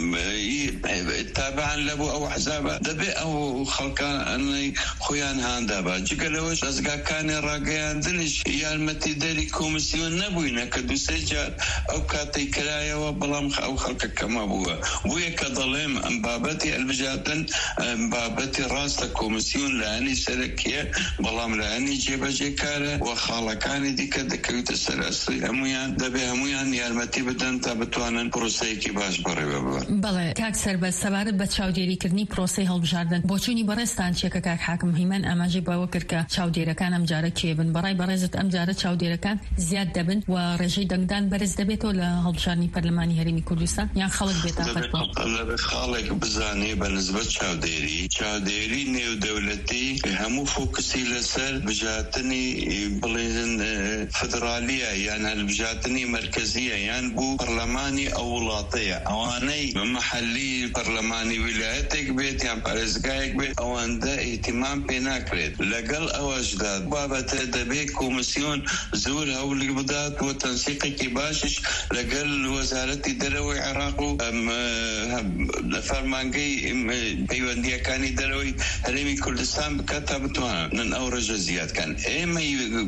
تابعان لە بۆ ئەو حزابە دەبێ ئەو خەڵکانەی خۆیان هاندابە جگەلەوەش دەستگاکانی ڕاگەیاندنیش یارمەتی دەری کۆمسیۆن نەبووینە کە دووسێ جار ئەو کاتەی کرایەوە بەڵام ئەو خەڵکە کەمە بووە بوویە کە دەڵێم ئەم بابەتی هەلبژاتن بابەتی ڕاستە کۆمسیۆن لە هەنی سەرەکیە بەڵام لە هەنی جێبەجێکارە و خاڵەکانی دیکە دەکەویتە سەر ئەستوی هەمویان دەبێ هەمویان یارمەتی بدەن تا بتوانن پرۆسەیەکی باش بەڕێوە ببەن. بەڵێ کاک سەربەز سەبارەت بە چاودێریکردنی پرۆسەی هەڵبژاردن بۆچوونی بەڕێستان چێکە کاک حاکم هیمان ئاماژەی بەوە کرد کە چاودێرەکان ئەم جارە کێبن بەڕای بەڕێزت ئەم جارە چاودێرەکان زیاد دەبن و ڕێژەی دەنگدان بەرز دەبێتەوە لە هەڵبژاردنی پەرلەمانی هەرێمی کوردستان یان خەڵک بێت خاڵێک بزانێ بە نسبەت چاودێری نێودەوڵەتی هەموو فۆکسی لەسەر بژاتنی بڵێن فدرالیە یان هەلبژاتنی مرکزیە یان بوو پەرلەمانی ئەو وڵاتەیە ئەوانەی محەلی پەرلەمانی ویلایەتێک بێت یان پارێزگایەک بێت ئەوەندە ئیهتیمام پێ ناکرێت لەگەڵ ئەوەشدا بابەتە دەبێت کۆمسیۆن زۆر هەوڵی بدات و تەنسیقێکی باشش لەگەڵ وەزارەتی دەرەوەی عێراق و فەرمانگەی پەیوەندیەکانی دەرەوەی هەرێمی کوردستان بکات تا بتوانن ئەو ڕێژە زیادکەن ئێمە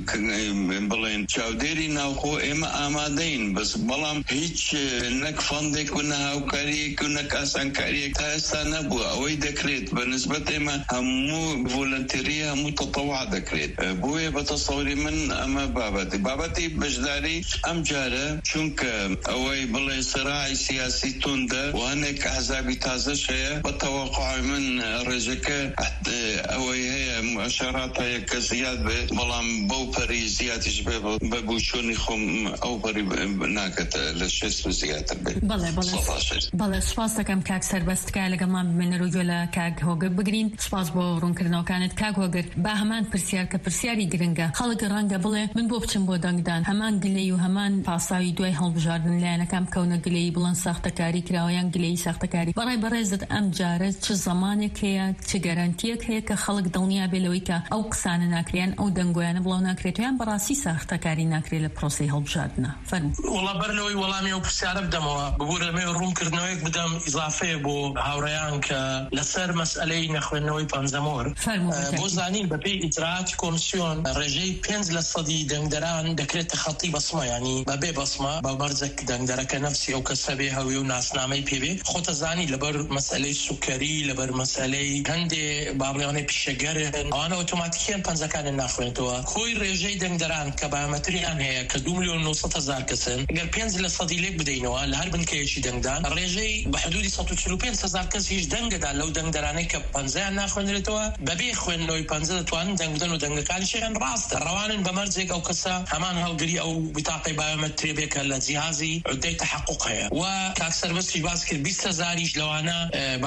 بڵێن چاودێری ناوخۆ ئێمە ئامادەین بەس بەڵام هیچ نەک فەندێک و نەهاوکاریەک و نەک ئاسانکاریەک تا ئێستا نەبووە ئەوەی دەکرێت بە نسبەت ئێمە هەموو ڤۆلەنتێریە هەموو متطوع دەکرێت بۆیە بە تەسەوری من ئەمە بابەتی بەشداری ئەم جارە چونکە ئەوەی بڵێ سەرای سیاسی توندە و هەنێک ئەحزابی تازەش هەیە بە تەوەقوعی من ڕێژەکە ئەوەی هەیە مؤشرات هەیە کە زیاد بێت بەڵام بەو پەری زیاتیش بێ بە بوچۆنی خۆم ئەو پەری ناکەتە لە 60 زیاتر بێت. بەڵێ سوپاس دەکەم کاک سەربەستکە لەگەڵمان بمێنەر و گوێ لە کاک هۆگر بگرین. سوپاس بۆ ڕوونکردنەوەکانت کاک هۆگر. با هەمان پرسیار کە پرسیاری گرنگە خەڵک ڕەنگە بڵێ من بۆ بچم بۆ دەنگدان هەمان گلەی و هەمان پاساوی دوای هەڵبژاردن لایەنەکان بکەونە گلەی بڵند ساختەکاری کراوەیان گلەی ساختەکاری بەڕێزت ئەم جارە چ زەمانێک هەیە چ گەرانتیەک هەیە کە خەڵک دڵنیا بێ لەوەی کە ئەو قسانە ناکرێن ئەو دەنگۆیانە بڵاو ناکرێت یان بەڕاستی ساختەکاری ناکرێت لە پرۆسەی هەڵبژاردنە فەرموو. وەڵا بەر لەوەی وەڵامی ئەو پرسیارە بدەمەوە بگورە مێ ڕوونکردنەوەیەک بدەم ئیزافەیە بۆ هاوڕێیان کە لەسەر مەسئلەی نەخوێندنەوەی پەنجەمۆر بۆ زانین بەپێی ئیجراعاتی کۆمسیۆن ڕێژەی 5% دەنگدەران دەکرێتە خەڵتی بەسمە ینی بەبێ بەسمە بە بەرزێک دەنگدەرەکە نەفسی ئەو کەسە بێ هەوی و ناسنامەی پێبێ خۆتە زانی لەبەر مەسئلەی سوکەری لەبەر مەسئلەی هەندێ بابڵێوانەی پیشەگەرن ئەوانە ئۆتۆماتیکیان پەنجەکانیان ناخوێنێتەوە خۆی ڕێژەی دەنگدەران کە بایۆمەتریان هەیە کە 2,900,000 کەسن ئەگەر 5% لێک بدەینەوە لە هەر بنکەیەکی دەنگدان ڕێژەی بە حدودی 145,000 کەس هیچ دەنگەدا لەو دەنگدەرانەی کە پەنجەیان ناخوێنرێتەوە بەبێ خوێندنەوەی پەنجە دەتوانن دەنگ بدەن و دەنگەکانیشیان ڕاستە ڕەوانن بەمەرجێک ئەو کەسە هەمان هەڵگری ئەو بتاقەی بایۆمەتری بێ کە لە جیهازی عودەی تەحقق هەیە و کاک سەربەستی باس کرد 20,000 لەوانە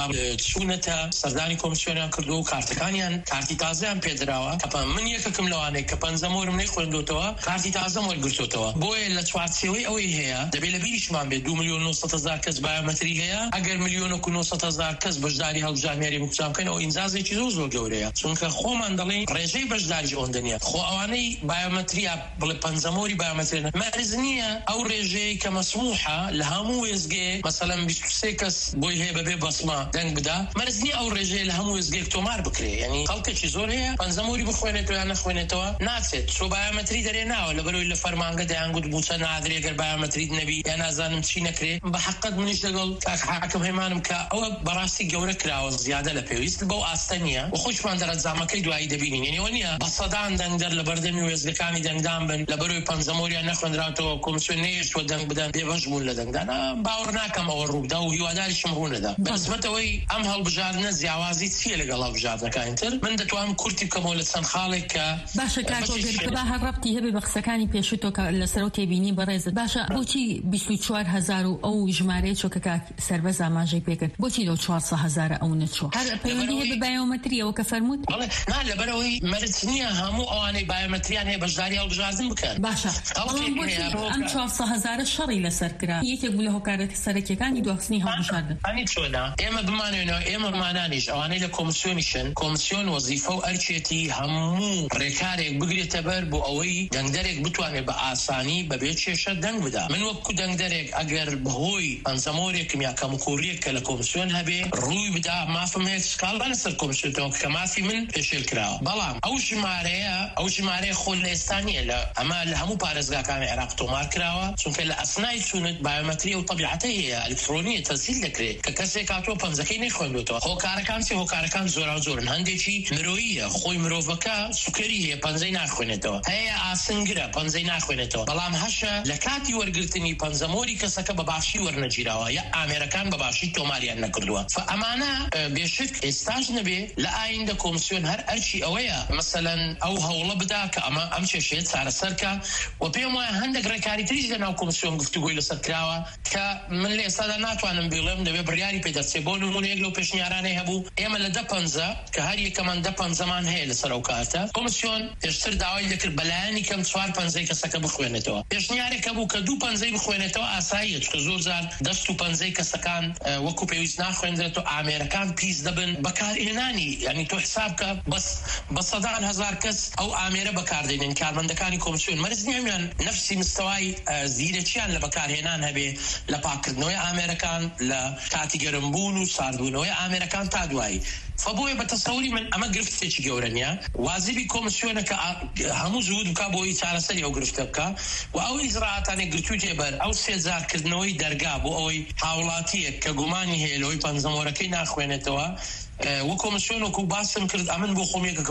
چوونەتە سەردانی کۆمسیۆنیان کردو و کارتەکانیان کارتی تازەیان پێدراوە کە من یەکەکەم لەوانەیە کە پەنجەمۆرم نەیخوێندوتەوە کارتی تازەم وەرگرتوتەوە بۆیە لە چوارچێوەی ئەوەی هەیە دەبێت لە بیریشمان بێت 2,900,000 کەس بایۆمەتری هەیە ئەگەر 1,900,000 کەس بەشداری هەڵبژاردنیاری بکوچام بکەن ئەو ئینجازێکی زۆر گەورەیە چونکە خۆمان دەڵێن ڕێژەی بەشداریش ئەوەندەنیە خۆ ئەوانەی بایۆمەتریە بڵێ پەنجەمۆری بایۆمەتری مەرز نییە ئەو ڕێژەیە کە مەسموحە لە هەموو وێزگێ مەسەلەن 23 کەس بۆی هەیە بەبێ بەسمە دەنگ بدا مەرز نییە ئەو ڕێژەیە لە هەموو وێزگێک تۆمار بکرێ یعنی خەڵکێکی زۆر هەیە پەنجەمۆری بخوێنێتەوە یان نەخوێنێتەوە ناچێت چۆ بایۆمەتری دەرێ ناوە لەبەرەوەی لە فەرمانگە دەیانگوت بوچە نادرێ گەر بایۆمەتریت نەبی یا نازانم چی نەکرێ بە حەقەت منیش لەگەڵ کاک حاکم هەیمانم کە ئەوە بەڕاستی گەورە کراوە زیادە لە پێویست بەو ئاستە نییە و خۆشمان دەرەنجامەکەی دوایی دەبینین یعنی ئەوە نییە بە سەدان دەنگدەر لە بەردەمی وێزگەکانی دەنگدان بن لەبەرەوەی پەنجەمۆریان نەخوێنراوەتەوە کۆمسیۆن نەیشتووە دەنگ بدەن بێبەش بوون لە دەنگدان باوەڕ ناکەم ئەوە ڕوودا و هیواداریشم ڕوو نەدا بەنسبەتەوەی ئەم هەڵبژاردنە جیاوازی چییە لەگەڵ هەڵبژاردنەکانی تر من دەتوانم کورتی بکەمەوە لە چەند خاڵێک کە باشە کاکۆگەر با هەڕەبتی هەبێ بە قسەکانی پێشوتۆ کە لەسەر و تێبینی بەڕێزت باشە بۆچی 24,000 و ئەو ژمارەیە چۆکە کاک سەربەز ئاماژەی پێکرد بۆچی لەو 400,000 ئەو نەچوە هەر پەیوەندی هەیە بە بایۆمەتریەوە کە فەرمووت نا لەبەرەوەی مەرج نییە هەموو ئەوانەی بایۆمەتریان هەیە بەشداری هەڵبژاردن بکەن باشە ئەم 400,000 شەڕی لەسەر کرا یەکێک بوو لە هۆکارەکە سەرەکیەکانی دواخستنی هەڵبژاردن ئەنی چۆنا ئێمە بمانوێنەوە ئێمە مانانیش ئەوانەی لە کۆمسیۆنیشن کۆمسیۆن وەزیفە و ئەرچێتی هەموو ڕێکارێک بگرێتە بەر بۆ ئەوەی دەنگدەرێک بتوانێت بە ئاسانی بەبێ کێشە دەنگ بدا من وەکو دەنگدەرێک ئەگەر بەهۆی پەنجەمۆرێکم یا کەمکۆریەک کە لە کۆمسیۆن هەبێ ڕووی بدا مافم هەیە سکاڵ بەنەسەر کۆمسیۆنەوە کە مافی من پێشێل کراوە بەڵام ئەو ژمارەیە خۆ لە ئێستا نییە لە ئەمە لە هەموو پارێزگاکانی عێراق تۆمار کراوە چونکە لە ئەسنای چوونت بایۆمەتری و طبیعەتە هەیە ئەلکترۆنیە تەسهیل دەکرێت کە کەسێک هاتووە پەنجەکەی نەیخوێندوتەوە هۆکارەکان زۆرن هەندێکی مرۆییە خۆی مرۆڤەکە سوکەری هەیە پەنجەی ناخوێنێتەوە هەیە ئاسنگرە پەنجەی ناخوێنێتەوە بەڵام هەشە لە کاتی وەرگرتنی پەنجەمۆری کەسەکە بە باشی وەرنەگیراوە یا ئامێرەکان بە باشی تۆماریان نەکردووە ئەمانە بێشک ئێستاش نەبێ لە ئایندە کۆمسیۆن هەر ئەرچی ئەوەیە مەسەلەن ئەو هەوڵە بدا کە ئەم کێشەیە چارەسەرکە و پێم وایە هەندێک ڕێکاری تریش لەناو کۆمسیۆن گفتوگۆی لەسەر کراوە کە من لە ئێستادا ناتوانم بڵێم دەبێت بڕیاری پێدەچێت بۆ نمونەیەک لەو پێشنیارانەی هەبوو ئێمە لە 10 کە هەر یەکەمان 10 زەمان هەیە لەسەر ئەو کارتە کۆمسیۆن پێشتر داوای دەکرد بەلایەنی کەم 4 پەنجەی کەسەکە بخوێنێتەوە پێشنیارێک هەبوو کە 2 پەنجەی بخوێنێتەوە ئاساییە چکە زۆر جار 10 و پەنجەی کەسەکان وەکو پێویست ناخوێنرێت و ئامێرەکان پیس دەبن بەکارهێنانی ینی تۆ حساب کە بە سەدان هەزار کەس ئەو ئامێرە بەکاردێنن کارمەندەکانی کۆمسیۆن مەرج نییەمیان نەفسی مستەوای زیرەکیان لە بەکارهێنان هەبێ لە پاکردنەوەی ئامێرەکان لە کاتی گەرمبوون و ساردبوونەوەی ئامێرەکان تا دوایی فبووە بە تەسەوری من ئەمە گرفتێکی گەورە نیە واجبی کۆمسیۆنە کە هەموو زوود بکە بۆی چارەسەری ئەو گرفتە بکە و ئەو ئیجراعاتانێک گرتوویە بەر ئەو سێجارکردنەوەی دەرگا بۆ ئەوەی هاوڵاتیەک کە گومانی هەیە لەوەی پەنجەمۆرەکەی ناخوێنێتەوە و کۆمسیۆن وەکو باسم کرد ئەمن بۆ خۆم یەکەکەم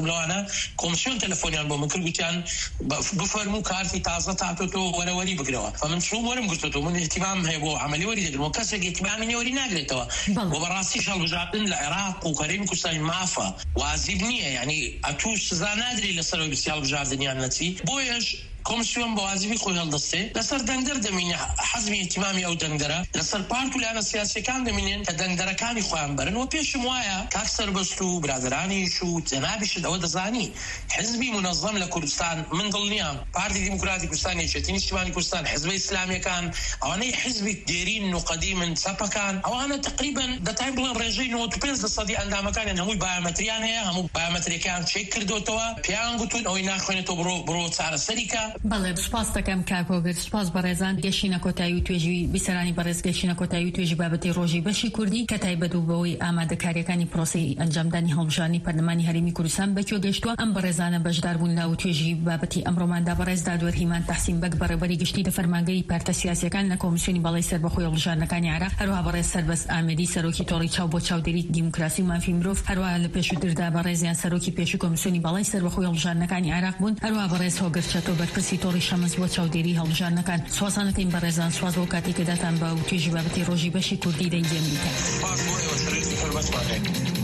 لەوانە کۆمسیۆن تەلەفۆنیان بۆ من کرد گوتیان بفەرموو کارتی تازە تاتۆ وەرەوەری بگرەوە فمن چووم وەرم گرتۆ من احتیمام هەیە بۆ عملی وەری دەگرم کەسێک احتیمامی نێوەری ناگرێتەوە و بەڕاستی هەڵبژاردن لە عێراق و هەرێمی کوردستانی مافە واجب نییە یعنی ئەتوو سزا نادرێت لەسەرەوەی بچی هەڵبژاردنیان نەچی بۆیەش کۆمسیۆن بە واجبی خۆی هەڵدەستێ لەسەر دەنگدەر دەمینێ حەزمی احتیمامی ئەو دەنگدەرە لەسەر پارت و لایەنە سیاسیەکان دەمینێن کە دەنگدەرەکانی خۆیان بەرن و پێشم وایە کاک سەربەست و برادرانیش و جەنابیشت ئەوە دەزانی حزبی منەظەم لە کوردستان من دڵنیام پارتی دیموکراتی کوردستان یەکێتی نیشتیمانی کوردستان حزبی ئیسلامیەکان ئەوانەی حزبی دێرین و قەدیمن چەپەکان ئەوانە تقریبا دەتای بڵێن ڕێژەی 95% ئەندامەکانیان هەمووی بایۆمەتریان هەیە هەموو بایۆمەتریەکان چێک کردوتەوە پێیان گوتون ئەوەی ناخوێنێتەوە بڕۆ چارەسەریکە بەڵێ سپاس دەکەم کاکۆگر سپاس بەڕێزان گەشتینە کۆتایی و توێژی بیسەرانی بەڕێز گەشتینە کۆتایی و توێژی بابەتی ڕۆژی بەشی کوردی کە تایبەت و بەوەی ئامادەکاریەکانی پرۆسەی ئەنجامدانی هەڵبژاردنی پەرلەمانی هەرێمی کوردستان بەکوێ گەشتووە ئەم بەڕێزانە بەشدار بوون لە توێژی بابەتی ئەمڕۆماندا بەڕێز دادوەر هیمان تەحسین بەگ بەڕێوەبەری گشتی لە فەرمانگەی پارتە سیاسیەکان لە کۆمیسیۆنی باڵای سەربەخۆی هەڵبژاردنەکانی عێراق هەروەها بەڕێز سەربەست ئامێدی سەرۆکی تۆڕی چاو بۆ چاودێری دیموکراسی و مافی مرۆڤ هەروەها لە پێشووتردا بەڕێزیان سەرۆکی پێشووی کۆمیسیۆنی باڵای سەربەخۆی هەڵبژاردنەکانی عێراق بوون هەروەها بەڕێز هۆگر چەتۆ بەرپرسی تۆڕی شەمەز بۆ چاودێری هەڵبژاردنەکان سواسانەکەین بەڕێزان سواز بۆ کاتێک کە داتان بە و توێژی بابەتی ڕۆژی بەشی کوردی دەنگێن دیکە